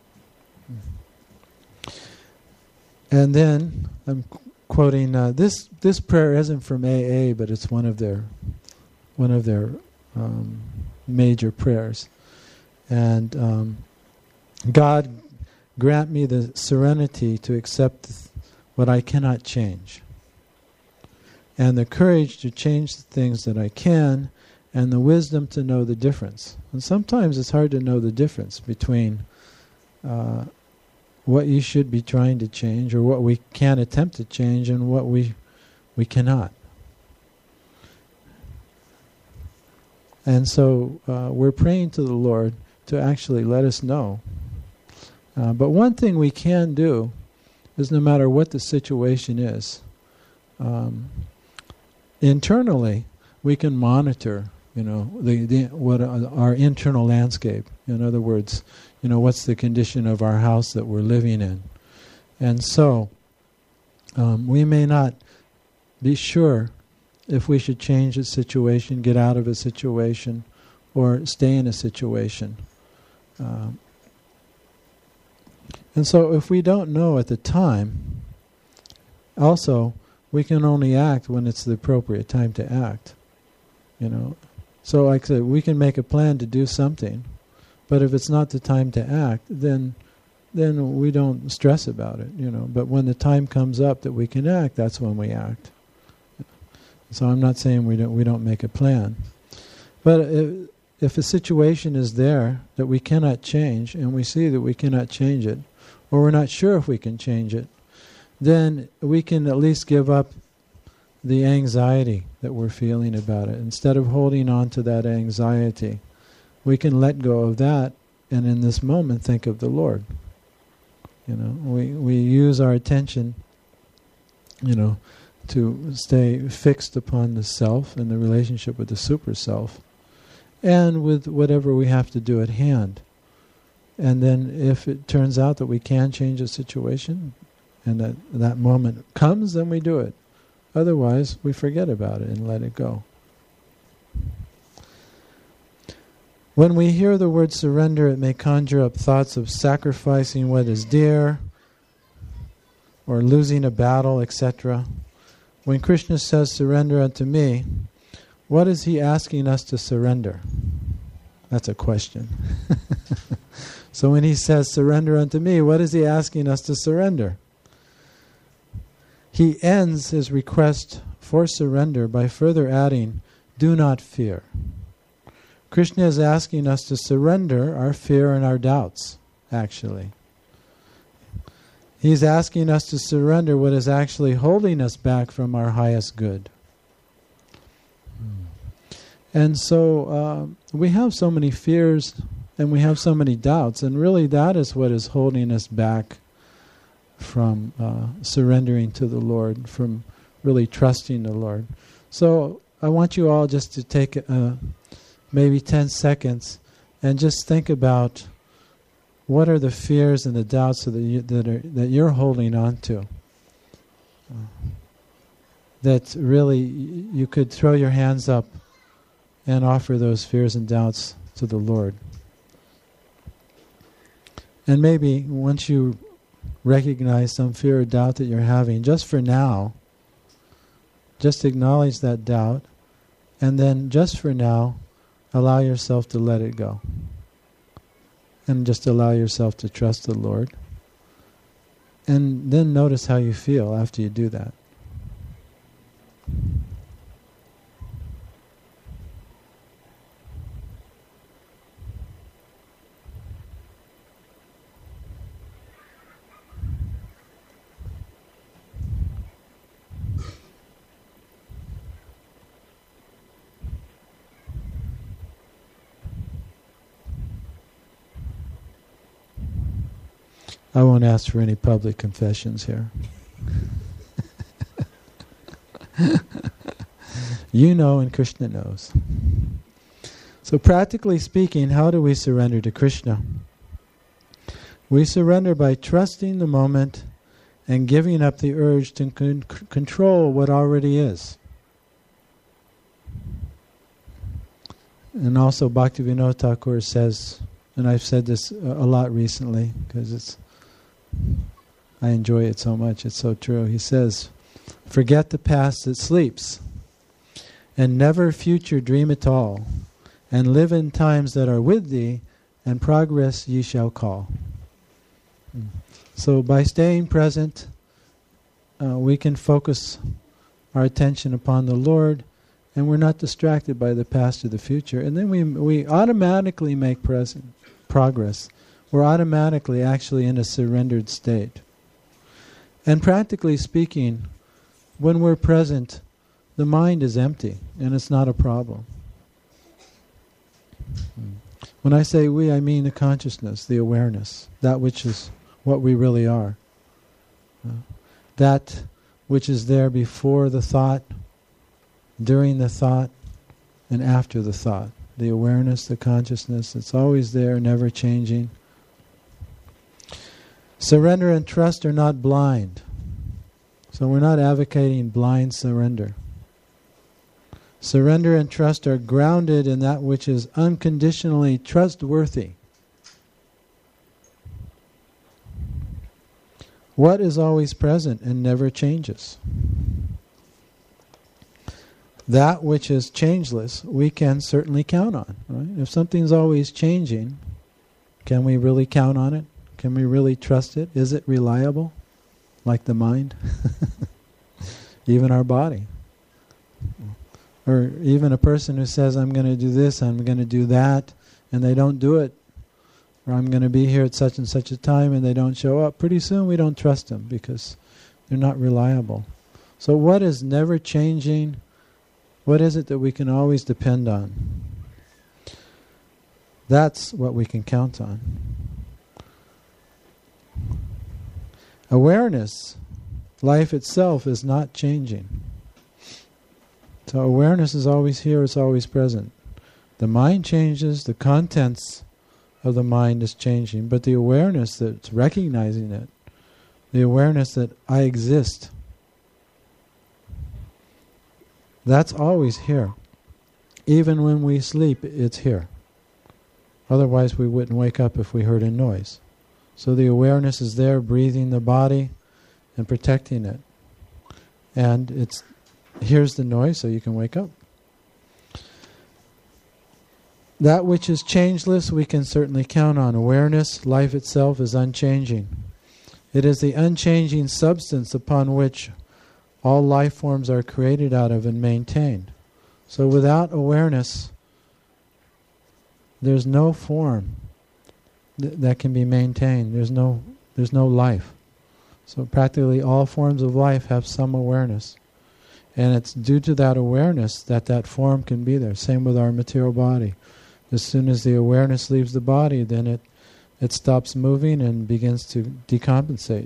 And then, I'm quoting, uh, this this prayer isn't from A A, but it's one of their one of their um, major prayers. And um, God, grant me the serenity to accept what I cannot change, and the courage to change the things that I can, and the wisdom to know the difference. And sometimes it's hard to know the difference between uh, what you should be trying to change, or what we can attempt to change, and what we we cannot. And so uh, we're praying to the Lord to actually let us know. Uh, but one thing we can do is, no matter what the situation is, um, internally we can monitor, you know, the, the what uh, our internal landscape. In other words, you know, what's the condition of our house that we're living in. And so um, we may not be sure if we should change a situation, get out of a situation, or stay in a situation. Um, and so if we don't know at the time, also, we can only act when it's the appropriate time to act. You know, so like I said, we can make a plan to do something, but if it's not the time to act, then then we don't stress about it, you know. But when the time comes up that we can act, that's when we act. So I'm not saying we don't we don't make a plan, but if, if a situation is there that we cannot change, and we see that we cannot change it, or we're not sure if we can change it, then we can at least give up the anxiety that we're feeling about it. Instead of holding on to that anxiety, we can let go of that, and in this moment think of the Lord. You know, we we use our attention, you know, to stay fixed upon the self and the relationship with the super self, and with whatever we have to do at hand. And then if it turns out that we can change a situation, and that that moment comes, then we do it. Otherwise, we forget about it and let it go. When we hear the word surrender, it may conjure up thoughts of sacrificing what is dear, or losing a battle, et cetera. When Krishna says, "Surrender unto me," what is he asking us to surrender? That's a question. So when he says, "Surrender unto me," what is he asking us to surrender? He ends his request for surrender by further adding, "Do not fear." Krishna is asking us to surrender our fear and our doubts, actually. He's asking us to surrender what is actually holding us back from our highest good. And so uh, we have so many fears and we have so many doubts, and really that is what is holding us back from uh, surrendering to the Lord, from really trusting the Lord. So I want you all just to take uh, maybe ten seconds and just think about what are the fears and the doubts that you, that are that you're holding on to. Uh, that really you could throw your hands up and offer those fears and doubts to the Lord. And maybe once you recognize some fear or doubt that you're having, just for now, just acknowledge that doubt, and then just for now, allow yourself to let it go. And just allow yourself to trust the Lord. And then notice how you feel after you do that. I won't ask for any public confessions here. You know and Krishna knows. So practically speaking, how do we surrender to Krishna? We surrender by trusting the moment and giving up the urge to con- control what already is. And also Bhaktivinoda Thakur says, and I've said this a lot recently because it's, I enjoy it so much, it's so true. He says, forget the past that sleeps, and never future dream at all, and live in times that are with thee, and progress ye shall call. So by staying present, uh, we can focus our attention upon the Lord, and we're not distracted by the past or the future. And then we we automatically make present progress. We're automatically actually in a surrendered state. And practically speaking, when we're present, the mind is empty, and it's not a problem. When I say we, I mean the consciousness, the awareness, that which is what we really are. Uh, that which is there before the thought, during the thought, and after the thought. The awareness, the consciousness, it's always there, never changing. Surrender and trust are not blind. So we're not advocating blind surrender. Surrender and trust are grounded in that which is unconditionally trustworthy. What is always present and never changes? That which is changeless, we can certainly count on. Right? If something's always changing, can we really count on it? Can we really trust it? Is it reliable? Like the mind? Even our body. Or even a person who says, I'm going to do this, I'm going to do that, and they don't do it. Or I'm going to be here at such and such a time, and they don't show up. Pretty soon we don't trust them because they're not reliable. So what is never changing? What is it that we can always depend on? That's what we can count on. Awareness, life itself, is not changing. So awareness is always here, it's always present. The mind changes, the contents of the mind is changing, but the awareness that's recognizing it, the awareness that I exist, that's always here. Even when we sleep, it's here. Otherwise we wouldn't wake up if we heard a noise. So the awareness is there, breathing the body and protecting it. And it's here's the noise, so you can wake up. That which is changeless, we can certainly count on. Awareness, life itself, is unchanging. It is the unchanging substance upon which all life forms are created out of and maintained. So without awareness, there's no form th- that can be maintained. There's no, there's no life. So practically all forms of life have some awareness. And it's due to that awareness that that form can be there. Same with our material body. As soon as the awareness leaves the body, then it, it stops moving and begins to decompensate.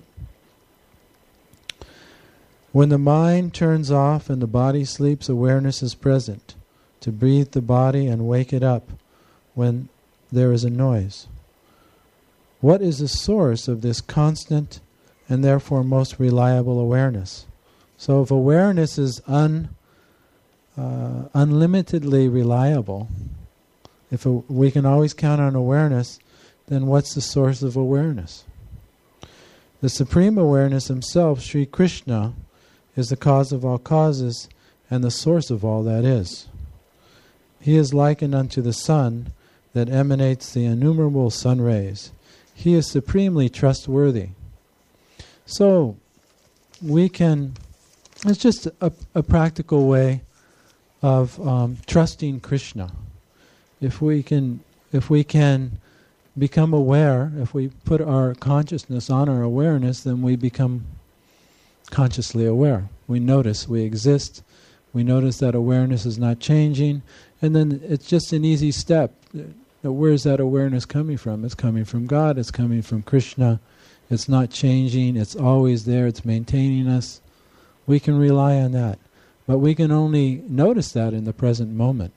When the mind turns off and the body sleeps, awareness is present to breathe the body and wake it up when there is a noise. What is the source of this constant and therefore most reliable awareness? So if awareness is un, uh, unlimitedly reliable, if a, we can always count on awareness, then what's the source of awareness? The Supreme Awareness Himself, Sri Krishna, is the cause of all causes and the source of all that is. He is likened unto the sun that emanates the innumerable sun rays. He is supremely trustworthy. So, we can... It's just a, a practical way of um, trusting Krishna. If we can, if we can become aware, if we put our consciousness on our awareness, then we become consciously aware. We notice we exist. We notice that awareness is not changing, and then it's just an easy step. Where is that awareness coming from? It's coming from God. It's coming from Krishna. It's not changing. It's always there. It's maintaining us. We can rely on that. But we can only notice that in the present moment.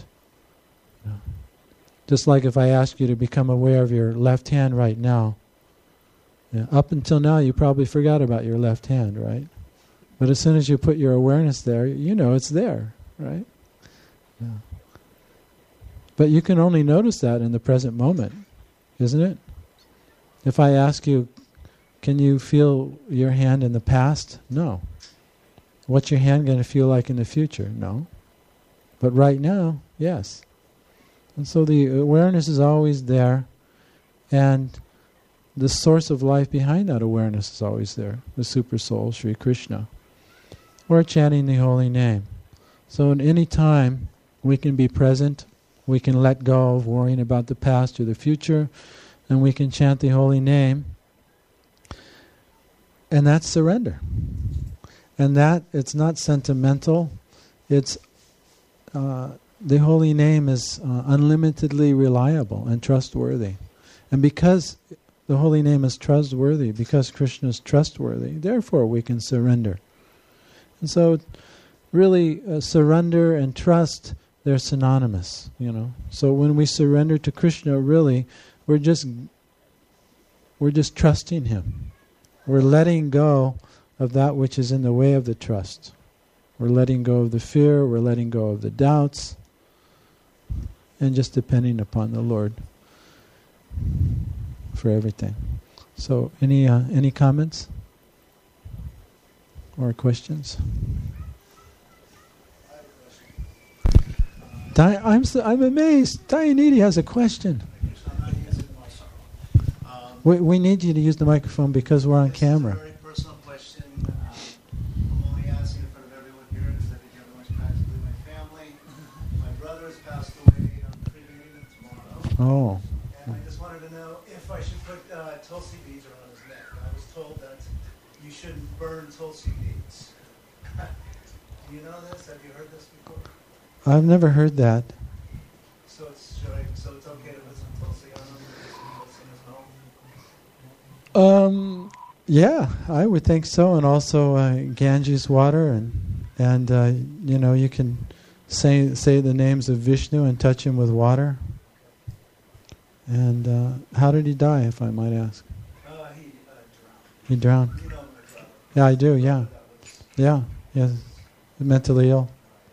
Just like if I ask you to become aware of your left hand right now. Yeah, up until now you probably forgot about your left hand, right? But as soon as you put your awareness there, you know it's there, right? Yeah. But you can only notice that in the present moment, isn't it? If I ask you, can you feel your hand in the past? No. What's your hand going to feel like in the future? No. But right now, yes. And so the awareness is always there, and the source of life behind that awareness is always there, the Super Soul, Sri Krishna. Or chanting the holy name. So at any time, we can be present, we can let go of worrying about the past or the future, and we can chant the holy name, and that's surrender. And that, it's not sentimental, it's, uh, the holy name is uh, unlimitedly reliable and trustworthy. And because the holy name is trustworthy, because Krishna is trustworthy, therefore we can surrender. And so, really, uh, surrender and trust, they're synonymous, you know. So when we surrender to Krishna, really, we're just we're just trusting Him. We're letting go of that which is in the way of the trust. We're letting go of the fear, we're letting go of the doubts, and just depending upon the Lord for everything. So, any uh, any comments or questions? Di- I'm so, I'm amazed. Dayanidhi has a question. We we need you to use the microphone because we're on this camera. Is a very personal question. Um, I'm only asking in front of everyone here because I think everyone's practically my family. My brother has passed away. I'm cremating him tomorrow. Oh. And I just wanted to know if I should put uh, Tulsi beads around his neck. I was told that you shouldn't burn Tulsi beads. Do you know this? Have you heard this before? I've never heard that. So it's should I, so it's okay to put some Tulsi on him Tulsi in his home? Um, yeah, I would think so, and also uh, Ganges water, and and uh, you know you can say say the names of Vishnu and touch him with water. And uh, how did he die, if I might ask? Uh, he uh, drowned. He drowned. You know him as well. Yeah, I do. Yeah, yeah, yeah. Mentally ill.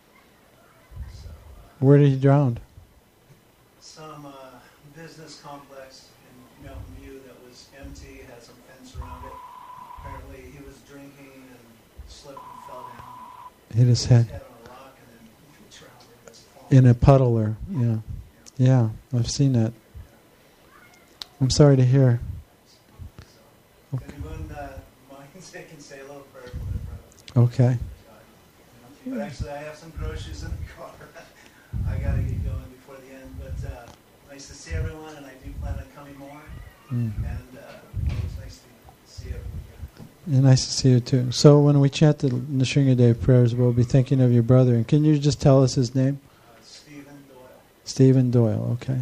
Where did he drown? Some uh, business complex in Mountain View that was empty, had some fence around it. Apparently he was drinking and slipped and fell down. Hit his head His head on a rock and then he drowned in this pond. in a puddle, or yeah, yeah. I've seen that. I'm sorry to hear. If anyone uh, minds, they can say a little prayer for me, brother. Okay. But actually, I have some groceries in the car. I got to get going before the end. But uh, nice to see everyone, and I do plan on coming more. Mm. And uh, it was nice to see everyone. Yeah, nice to see you too. So when we chant the Nrsingadev prayers, we'll be thinking of your brother. And can you just tell us his name? Uh, Stephen Doyle. Stephen Doyle. Okay.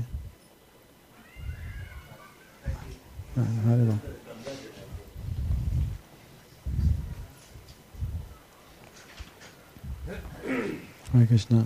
Thank you. Uh, I don't know. Hare Krishna.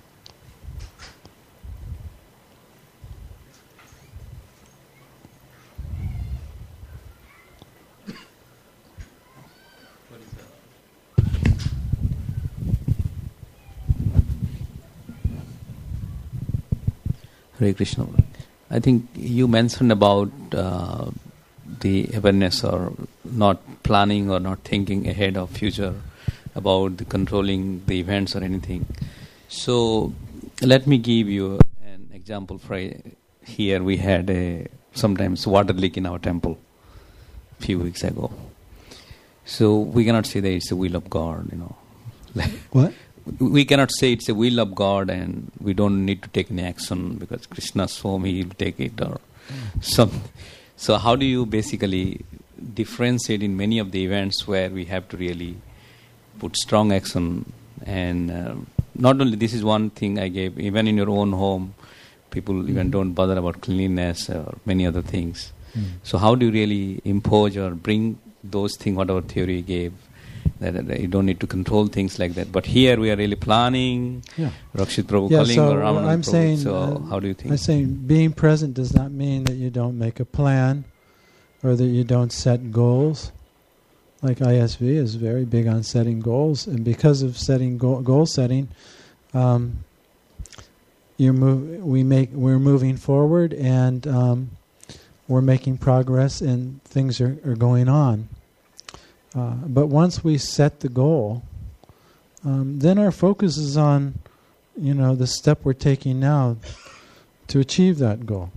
Hare Krishna. I think you mentioned about uh, the awareness or not planning or not thinking ahead of future about the controlling the events or anything. So let me give you an example. For here we had a sometimes water leak in our temple a few weeks ago. So we cannot say that it's the will of God, you know. What? We cannot say it's the will of God and we don't need to take any action because Krishna saw me, he'll take it or some. So how do you basically differentiate in many of the events where we have to really put strong action? And uh, not only this is one thing I gave, even in your own home, people even don't bother about cleanliness or many other things. Mm. So how do you really impose or bring those things, whatever theory you gave, that, that you don't need to control things like that? But here we are really planning. Yeah. Rakshit Prabhu Yeah, calling so or Ramanand I'm Prabhu. saying, So uh, how do you think? I'm saying being present does not mean that you don't make a plan or that you don't set goals. Like I S V is very big on setting goals, and because of setting goal, goal setting, um, you move. We make we're moving forward, and um, we're making progress, and things are, are going on. Uh, but once we set the goal, um, then our focus is on, you know, the step we're taking now to achieve that goal.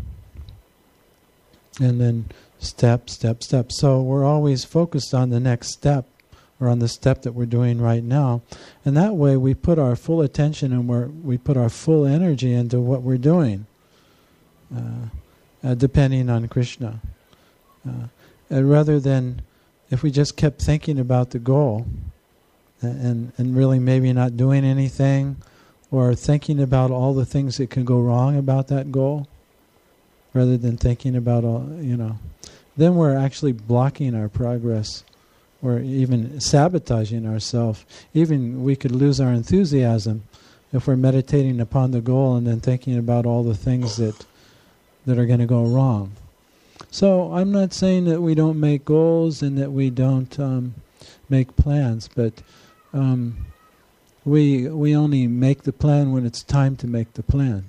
And then step, step, step. So we're always focused on the next step, or on the step that we're doing right now. And that way we put our full attention and we're, we put our full energy into what we're doing, uh, uh, depending on Krishna. Uh, and rather than, if we just kept thinking about the goal and, and really maybe not doing anything, or thinking about all the things that can go wrong about that goal, rather than thinking about all, you know, then we're actually blocking our progress, or even sabotaging ourselves. Even we could lose our enthusiasm if we're meditating upon the goal and then thinking about all the things that that are going to go wrong. So I'm not saying that we don't make goals and that we don't um, make plans, but um, we we only make the plan when it's time to make the plan.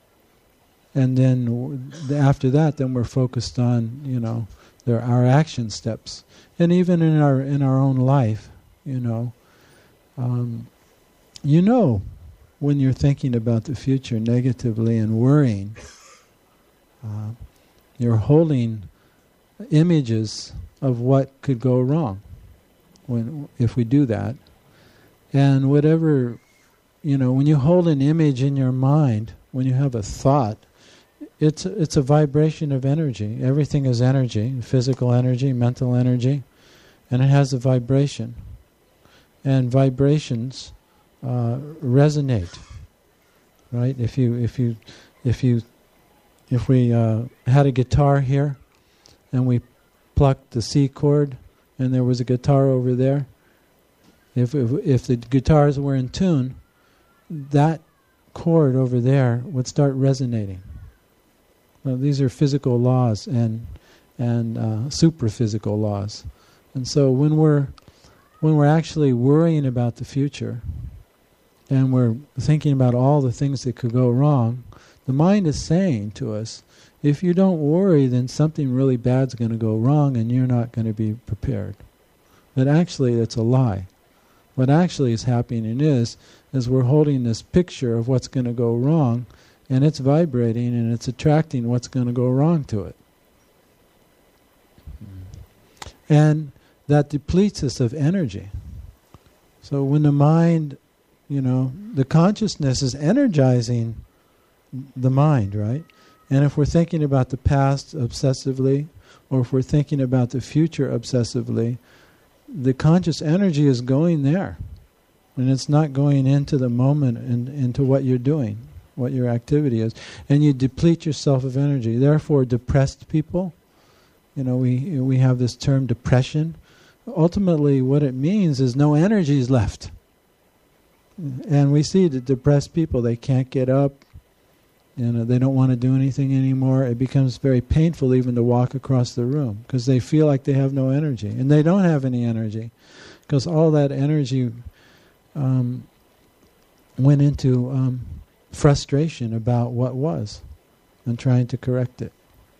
And then w- after that, then we're focused on, you know, there our action steps. And even in our in our own life, you know, um, you know, when you're thinking about the future negatively and worrying, uh, you're holding images of what could go wrong when if we do that. And whatever, you know, when you hold an image in your mind, when you have a thought, it's it's a vibration of energy. Everything is energy, physical energy, mental energy, and it has a vibration. And vibrations uh, resonate, right? If you if you if you if we uh, had a guitar here, and we plucked the C chord, and there was a guitar over there. If if, if the guitars were in tune, that chord over there would start resonating. Well, these are physical laws and and uh, super-physical laws. And so when we're when we're actually worrying about the future and we're thinking about all the things that could go wrong, the mind is saying to us, if you don't worry, then something really bad's going to go wrong and you're not going to be prepared. But actually, it's a lie. What actually is happening is, is we're holding this picture of what's going to go wrong, and it's vibrating and it's attracting what's going to go wrong to it. And that depletes us of energy. So when the mind, you know, the consciousness is energizing the mind, right? And if we're thinking about the past obsessively, or if we're thinking about the future obsessively, the conscious energy is going there. And it's not going into the moment and into what you're doing, what your activity is. And you deplete yourself of energy. Therefore, depressed people, you know, we we have this term depression. Ultimately, what it means is no energy is left. And we see the depressed people, they can't get up, you know, they don't want to do anything anymore. It becomes very painful even to walk across the room because they feel like they have no energy. And they don't have any energy because all that energy um, went into um, frustration about what was and trying to correct it.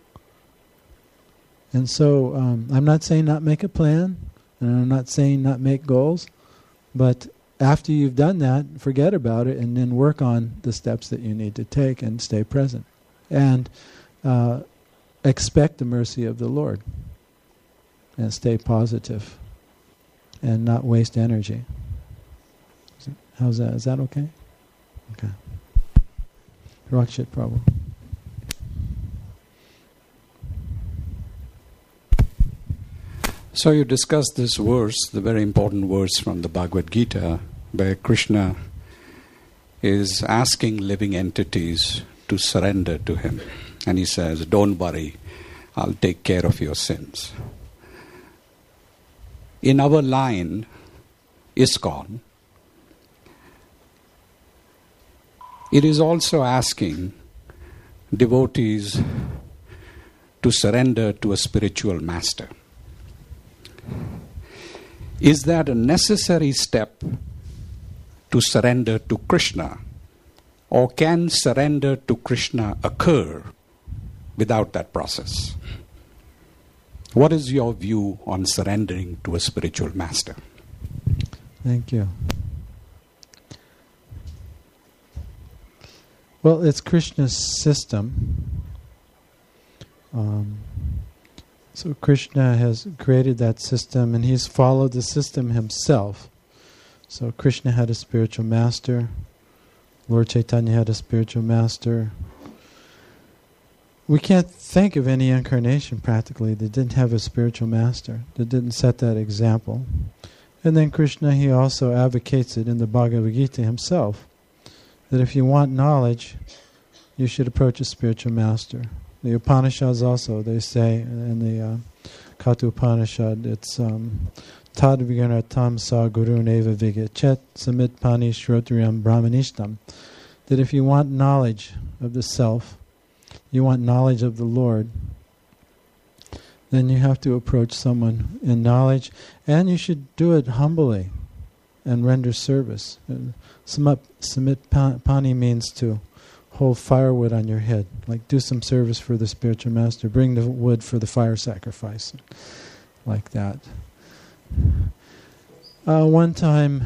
And so um, I'm not saying not make a plan, and I'm not saying not make goals, but after you've done that, forget about it and then work on the steps that you need to take and stay present. And uh, expect the mercy of the Lord. And stay positive. And not waste energy. How's that? Is that okay? Okay. Rakshit Prabhu. So you discussed this verse, the very important verse from the Bhagavad Gita, where Krishna is asking living entities to surrender to him. And he says, don't worry, I'll take care of your sins. In our line, ISKCON, it is also asking devotees to surrender to a spiritual master. Is that a necessary step to surrender to Krishna, or can surrender to Krishna occur without that process? What is your view on surrendering to a spiritual master? Thank you. Well, it's Krishna's system. Um, so Krishna has created that system, and he's followed the system himself. So Krishna had a spiritual master. Lord Chaitanya had a spiritual master. We can't think of any incarnation practically that didn't have a spiritual master, that didn't set that example. And then Krishna, he also advocates it in the Bhagavad Gita himself, that if you want knowledge, you should approach a spiritual master. The Upanishads also, they say in the uh, Katha Upanishad, it's um, Tad Viganatam Sa Guru Neva Vigachet Samit Pani Shrotriyam Brahmanishtam, that if you want knowledge of the self, you want knowledge of the Lord, then you have to approach someone in knowledge, and you should do it humbly and render service. Samit, samit pani means to hold firewood on your head, like do some service for the spiritual master, bring the wood for the fire sacrifice, like that. Uh, one time,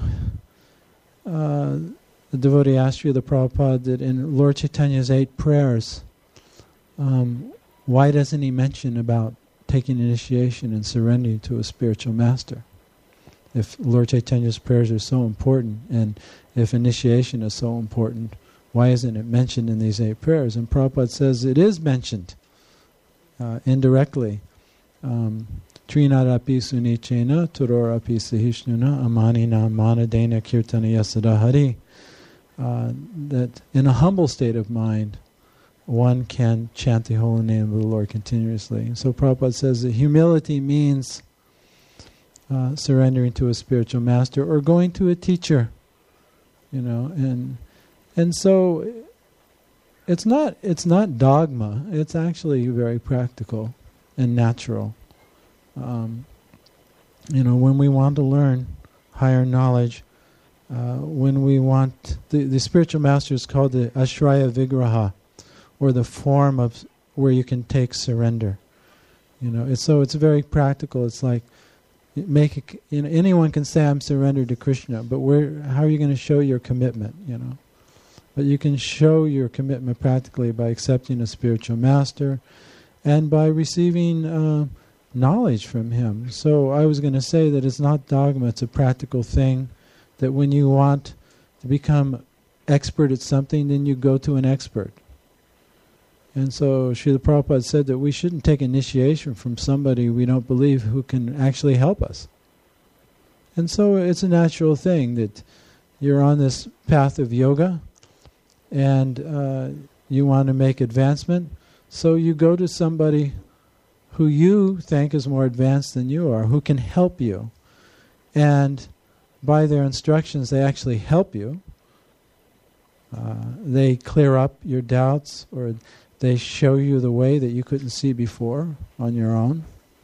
uh, the devotee asked Srila Prabhupada that in Lord Chaitanya's eight prayers, um, why doesn't he mention about taking initiation and surrendering to a spiritual master? If Lord Chaitanya's prayers are so important, and if initiation is so important, why isn't it mentioned in these eight prayers? And Prabhupada says it is mentioned uh, indirectly. Um, Trinadapi sunichena turorapi sahishnuna amanina manadena kirtana yasada hari. Uh, that in a humble state of mind, one can chant the holy name of the Lord continuously. And so Prabhupada says that humility means uh, surrendering to a spiritual master or going to a teacher, you know, and and so it's not it's not dogma. It's actually very practical and natural. Um, you know, when we want to learn higher knowledge, uh, when we want the, the spiritual master is called the Ashraya Vigraha, or the form of where you can take surrender. You know, it's, so it's very practical. It's like make it, you know, anyone can say I'm surrendered to Krishna, but where how are you going to show your commitment? You know, but you can show your commitment practically by accepting a spiritual master, and by receiving uh, knowledge from him. So I was going to say that it's not dogma; it's a practical thing. That when you want to become expert at something, then you go to an expert. And so Srila Prabhupada said that we shouldn't take initiation from somebody we don't believe who can actually help us. And so it's a natural thing that you're on this path of yoga and uh, you want to make advancement, so you go to somebody who you think is more advanced than you are, who can help you. And by their instructions, they actually help you. Uh, they clear up your doubts, or they show you the way that you couldn't see before on your own.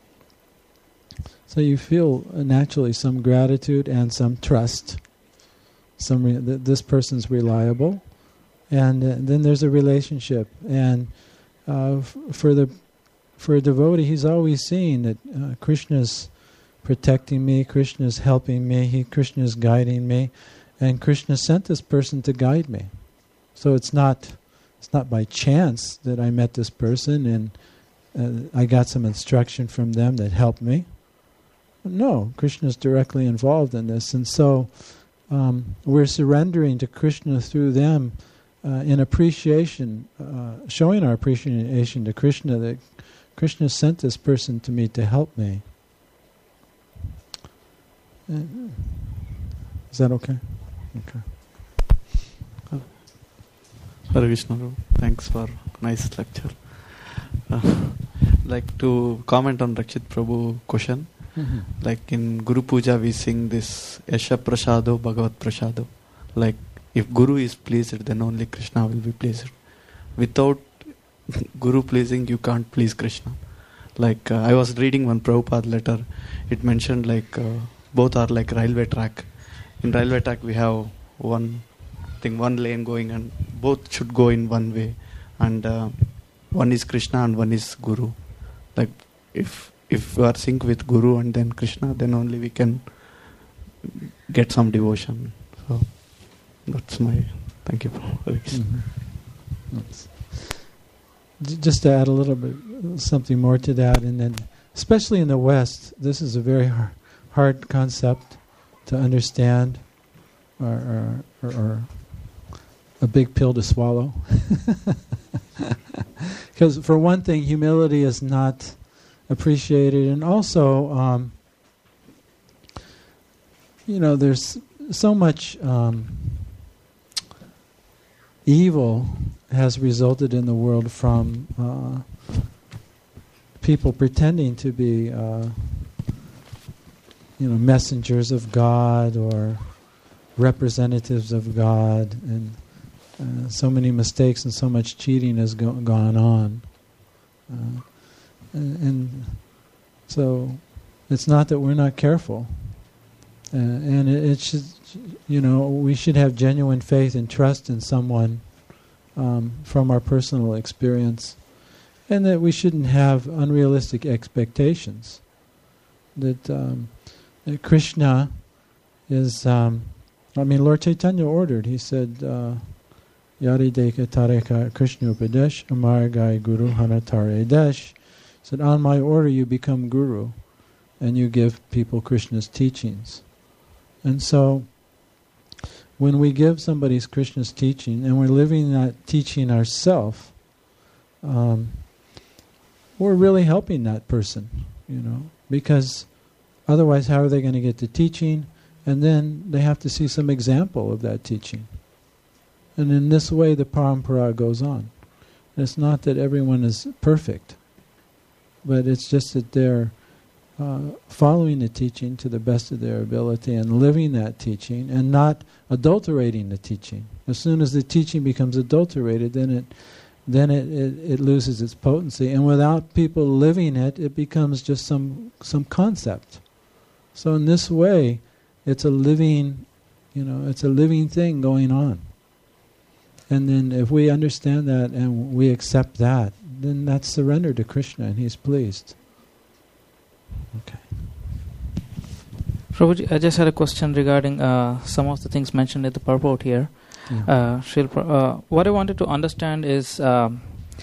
So you feel uh, naturally some gratitude and some trust. Some re- th- this person's reliable, and uh, then there's a relationship. And uh, f- for the for a devotee, he's always seeing that uh, Krishna's protecting me, Krishna's helping me, he Krishna's guiding me, and Krishna sent this person to guide me. So it's not. It's not by chance that I met this person and uh, I got some instruction from them that helped me. No, Krishna is directly involved in this. And so um, we're surrendering to Krishna through them uh, in appreciation, uh, showing our appreciation to Krishna that Krishna sent this person to me to help me. Uh, is that okay? Okay. Hare Krishna, thanks for nice lecture. Uh, like to comment on Rakshit Prabhu question. Mm-hmm. Like in Guru Puja, we sing this Yasha Prasado Bhagavat Prasado. Like if Guru is pleased, then only Krishna will be pleased. Without Guru pleasing, you can't please Krishna. Like uh, I was reading one Prabhupada letter. It mentioned like uh, both are like railway track. In railway track, we have one thing, one lane going, and both should go in one way. And uh, one is Krishna and one is Guru. Like if if we are sync with Guru and then Krishna, then only we can get some devotion. So that's my thank you. Mm-hmm. That's, just to add a little bit something more to that, and then especially in the West, this is a very hard, hard concept to understand, or, or, or, or a big pill to swallow. Because for one thing, humility is not appreciated, and also, um, you know, there's so much um, evil has resulted in the world from uh, people pretending to be, uh, you know, messengers of God or representatives of God, and uh, so many mistakes and so much cheating has go- gone on. Uh, and, and so it's not that we're not careful. Uh, and it, it should, you know, we should have genuine faith and trust in someone um, from our personal experience, and that we shouldn't have unrealistic expectations. That, um, that Krishna is, um, I mean, Lord Chaitanya ordered, he said, uh, Yari Deka Tareka Krishna Upadesh Amargai Guru Hanatare Desh. Said, on my order you become Guru and you give people Krishna's teachings. And so when we give somebody Krishna's teaching and we're living that teaching ourselves, um, we're really helping that person, you know, because otherwise how are they going to get the teaching? And then they have to see some example of that teaching. And in this way the parampara goes on. And it's not that everyone is perfect, but it's just that they're uh, following the teaching to the best of their ability and living that teaching and not adulterating the teaching. As soon as the teaching becomes adulterated, then it then it, it, it loses its potency. And without people living it, it becomes just some some concept. So in this way, it's a living, you know, it's a living thing going on. And then if we understand that and we accept that, then that's surrender to Krishna and He's pleased. Okay. Prabhuji, I just had a question regarding uh, some of the things mentioned in the purport here. Yeah. Uh, Shilpa, uh, what I wanted to understand is um,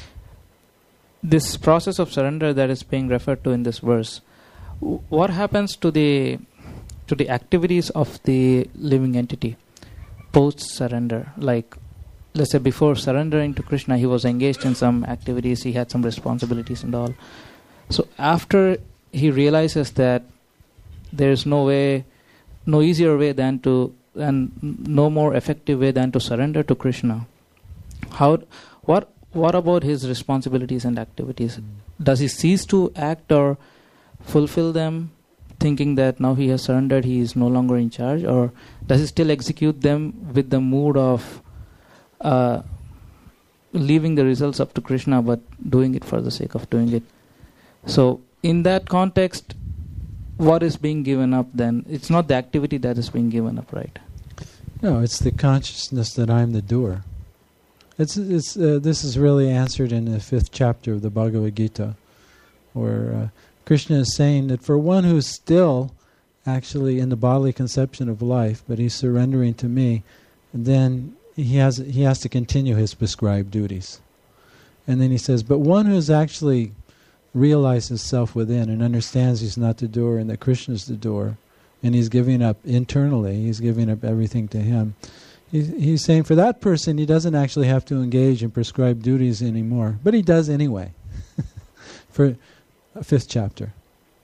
this process of surrender that is being referred to in this verse. W- what happens to the to the activities of the living entity post surrender? Like, let's say before surrendering to Krishna, he was engaged in some activities, he had some responsibilities and all. So after he realizes that there is no way, no easier way than to, and no more effective way than to surrender to Krishna, how, what, what about his responsibilities and activities? Mm. Does he cease to act or fulfill them, thinking that now he has surrendered, he is no longer in charge, or does he still execute them with the mood of Uh, leaving the results up to Krishna, but doing it for the sake of doing it? So in that context, what is being given up then? It's not the activity that is being given up, right? No, it's the consciousness that I'm the doer. It's it's uh, this is really answered in the fifth chapter of the Bhagavad Gita, where uh, Krishna is saying that for one who's still actually in the bodily conception of life, but he's surrendering to me, then he has he has to continue his prescribed duties. And then he says, but one who's actually realized himself within and understands he's not the doer and that Krishna's the doer, and he's giving up internally, he's giving up everything to him. He's, he's saying for that person, he doesn't actually have to engage in prescribed duties anymore, but he does anyway. For a fifth chapter.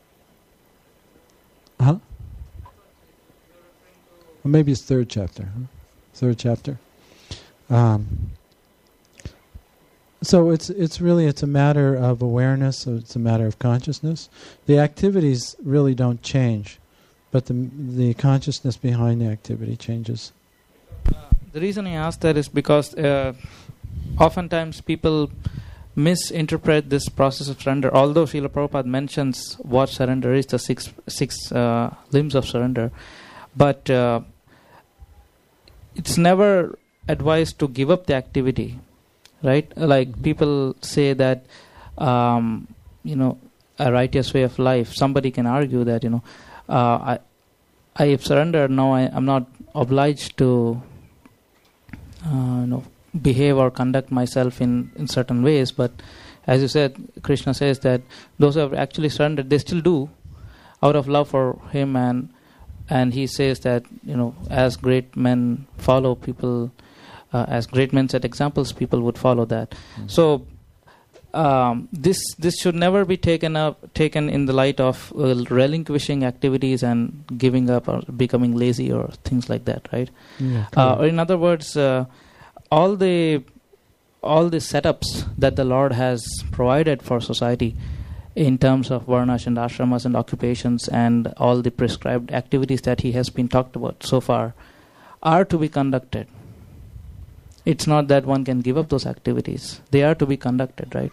Huh? Or maybe it's third chapter. Huh? Third chapter. Um, so it's it's really it's a matter of awareness. So it's a matter of consciousness. The activities really don't change, but the the consciousness behind the activity changes. Uh, the reason I asked that is because uh, oftentimes people misinterpret this process of surrender. Although Srila Prabhupada mentions what surrender is, the six six uh, limbs of surrender, but uh, it's never advised to give up the activity. Right, like people say that, um, you know, a righteous way of life. Somebody can argue that, you know, uh, I, I have surrendered. Now I am not obliged to, uh, you know, behave or conduct myself in, in certain ways. But as you said, Krishna says that those who have actually surrendered, they still do, out of love for him, and and he says that, you know, as great men follow, people. Uh, as great men set examples, people would follow that. Mm-hmm. So um, this this should never be taken up taken in the light of uh, relinquishing activities and giving up or becoming lazy or things like that, right? Yeah, uh, or in other words, uh, all the all the setups that the Lord has provided for society in terms of varnas and ashramas and occupations and all the prescribed activities that He has been talked about so far are to be conducted. It's not that one can give up those activities. They are to be conducted, right?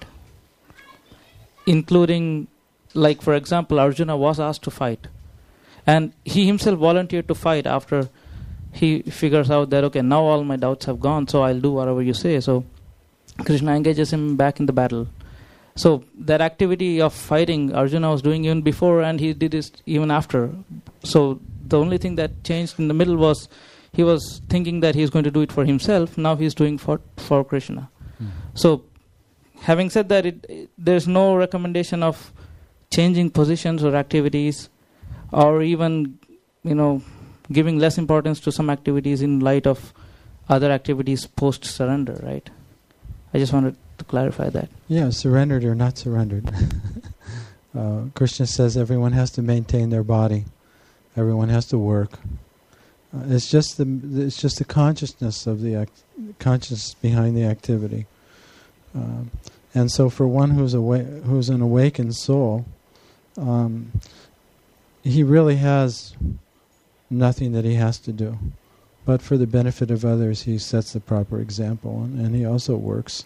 Including, like for example, Arjuna was asked to fight. And he himself volunteered to fight after he figures out that, okay, now all my doubts have gone, so I'll do whatever you say. So Krishna engages him back in the battle. So that activity of fighting, Arjuna was doing even before, and he did it even after. So the only thing that changed in the middle was he was thinking that he's going to do it for himself. Now he's doing for for Krishna. Mm. So, having said that, it, it, there's no recommendation of changing positions or activities, or even, you know, giving less importance to some activities in light of other activities post surrender. Right? I just wanted to clarify that. Yeah, surrendered or not surrendered. uh, Krishna says everyone has to maintain their body. Everyone has to work. Uh, it's just the it's just the consciousness of the act, consciousness behind the activity, um, and so for one who's awa- who's an awakened soul, um, he really has nothing that he has to do, but for the benefit of others, he sets the proper example, and, and he also works.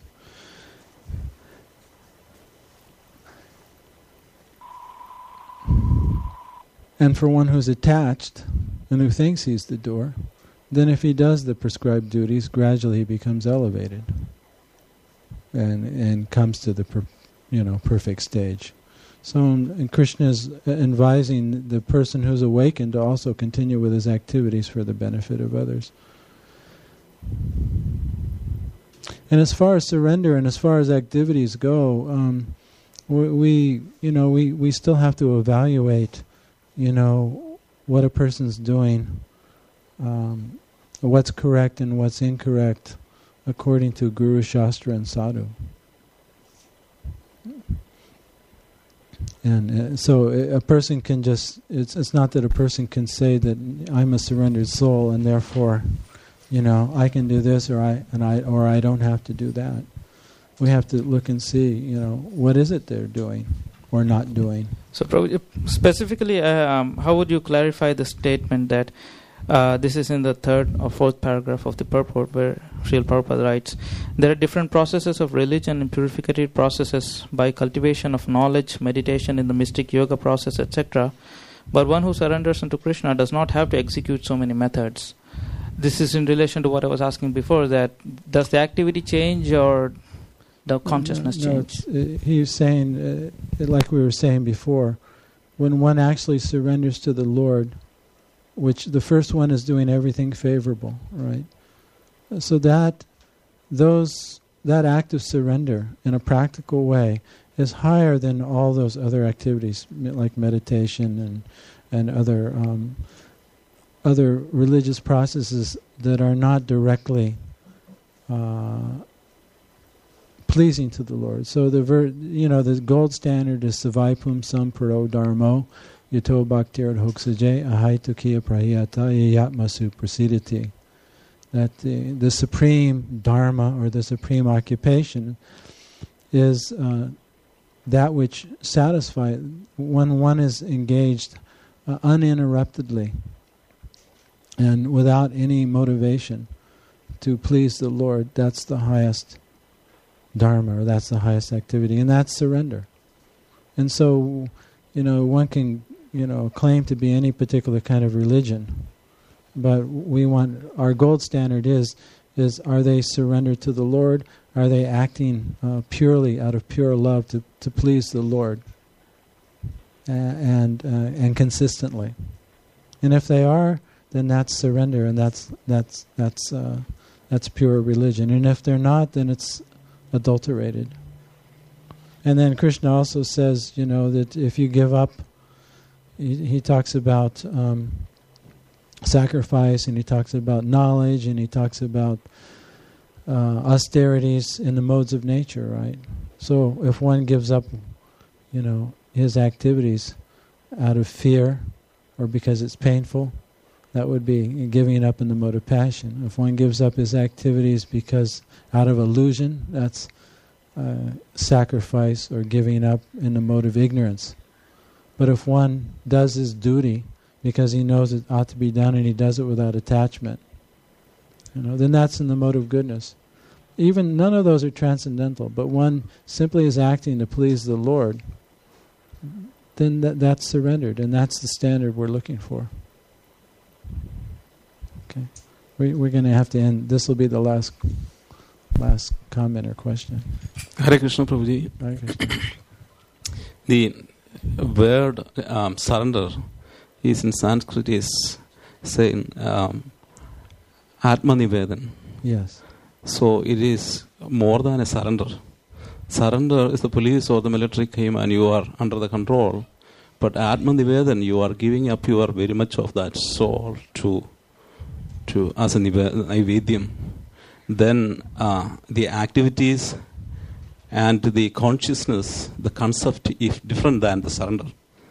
And for one who's attached and who thinks he's the door, then if he does the prescribed duties, gradually he becomes elevated and and comes to the per, you know perfect stage. So and Krishna is advising the person who's awakened to also continue with his activities for the benefit of others. And as far as surrender and as far as activities go, um, we, we you know we, we still have to evaluate, you know, what a person's doing, um, what's correct and what's incorrect, according to Guru, Shastra, and Sadhu. And uh, so a person can just, it's it's not that a person can say that I'm a surrendered soul and therefore, you know, I can do this or I and I or I don't have to do that. We have to look and see, you know, what is it they're doing or not doing. So specifically, uh, um, how would you clarify the statement that uh, this is in the third or fourth paragraph of the purport where Srila Prabhupada writes, there are different processes of religion and purificatory processes by cultivation of knowledge, meditation in the mystic yoga process, et cetera. But one who surrenders unto Krishna does not have to execute so many methods. This is in relation to what I was asking before, that does the activity change or the consciousness no, no, change? Uh, he's saying, uh, like we were saying before, when one actually surrenders to the Lord, which the first one is doing everything favorable, right? So that those that act of surrender in a practical way is higher than all those other activities like meditation and and other um, other religious processes that are not directly uh, pleasing to the Lord. So the ver- you know the gold standard is Savai Pumsam Paro Dharmo Yato Bhaktir Hoksaje Ahaitukiya Prahiyata Yatmasu Prasidati. That the, the supreme dharma or the supreme occupation is uh, that which satisfies when one is engaged uh, uninterruptedly and without any motivation to please the Lord. That's the highest dharma, or that's the highest activity, and that's surrender. And so, you know, one can, you know, claim to be any particular kind of religion, but we want, our gold standard is, is are they surrendered to the Lord? Are they acting uh, purely out of pure love to, to please the Lord, uh, and uh, and consistently? And if they are, then that's surrender, and that's that's that's uh, that's pure religion. And if they're not, then it's adulterated. And then Krishna also says, you know, that if you give up, he, he talks about um, sacrifice, and he talks about knowledge, and he talks about uh, austerities in the modes of nature, right? So if one gives up, you know, his activities out of fear or because it's painful, that would be giving it up in the mode of passion. If one gives up his activities because out of illusion, that's uh, sacrifice or giving up in the mode of ignorance. But if one does his duty because he knows it ought to be done and he does it without attachment, you know, then that's in the mode of goodness. Even none of those are transcendental, but one simply is acting to please the Lord, then that, that's surrendered, and that's the standard we're looking for. Okay, we, we're going to have to end. This will be the last last comment or question. Hare Krishna, Prabhuji. Hare Krishna. The word um, surrender is in Sanskrit is saying um, Atmanivedan. Yes. So it is more than a surrender. Surrender is the police or the military came and you are under the control. But Atmanivedan, you are giving up your very much of that soul to to as a nivedyam. Then uh, the activities and the consciousness, the concept is different than the surrender.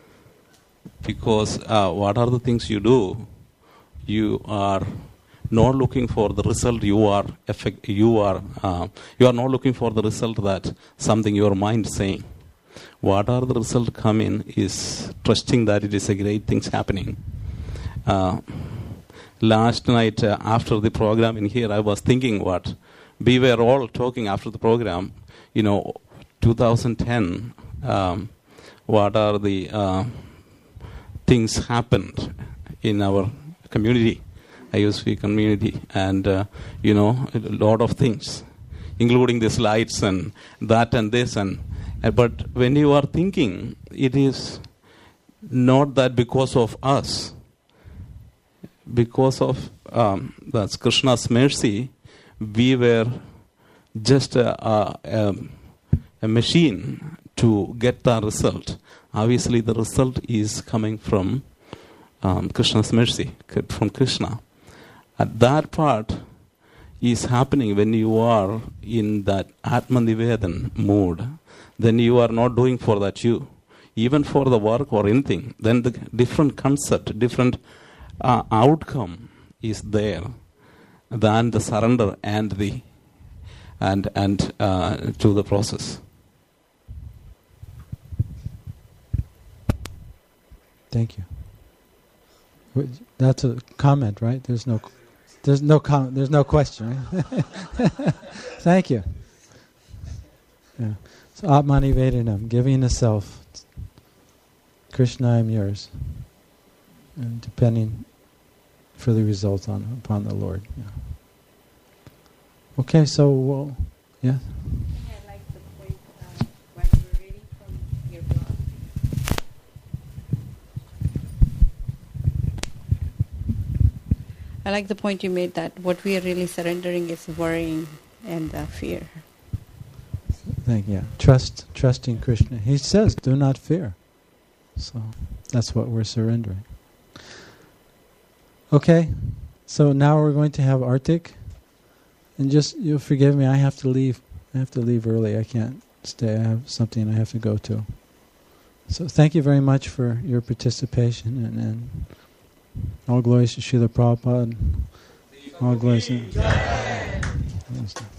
Because uh, what are the things you do? You are not looking for the result. You are effect. You are uh, you are not looking for the result that something your mind is saying. What are the results coming is trusting that it is a great things happening. Uh, last night uh, after the program in here, I was thinking what we were all talking after the program. You know, two thousand ten. Um, what are the uh, things happened in our community, I U S V community, and uh, you know, a lot of things, including the slides and that and this and. Uh, but when you are thinking, it is not that because of us, because of um, that's Krishna's mercy, we were just a, a, a machine to get the result. Obviously, the result is coming from um, Krishna's mercy, from Krishna. At that part is happening when you are in that Atmanivedan mood. Then you are not doing for that you. Even for the work or anything, then the different concept, different uh, outcome is there than the surrender and the and and uh, to the process. Thank you. That's a comment, right? There's no, there's no comment. There's no question. Right? Thank you. Yeah. So Atmani Vedanam, giving the self. Krishna, I'm yours. And depending for the results on upon the Lord. Yeah. Okay, so we'll, yeah. I like the point uh, while you were reading from your blog. I like the point you made that what we are really surrendering is worrying and uh, fear. Thank you. Yeah. Trust, trusting Krishna. He says, "Do not fear." So that's what we're surrendering. Okay, so now we're going to have Artik, and just you'll forgive me. I have to leave. I have to leave early. I can't stay. I have something I have to go to. So thank you very much for your participation, and, and all glories to Srila Prabhupada. All glories. To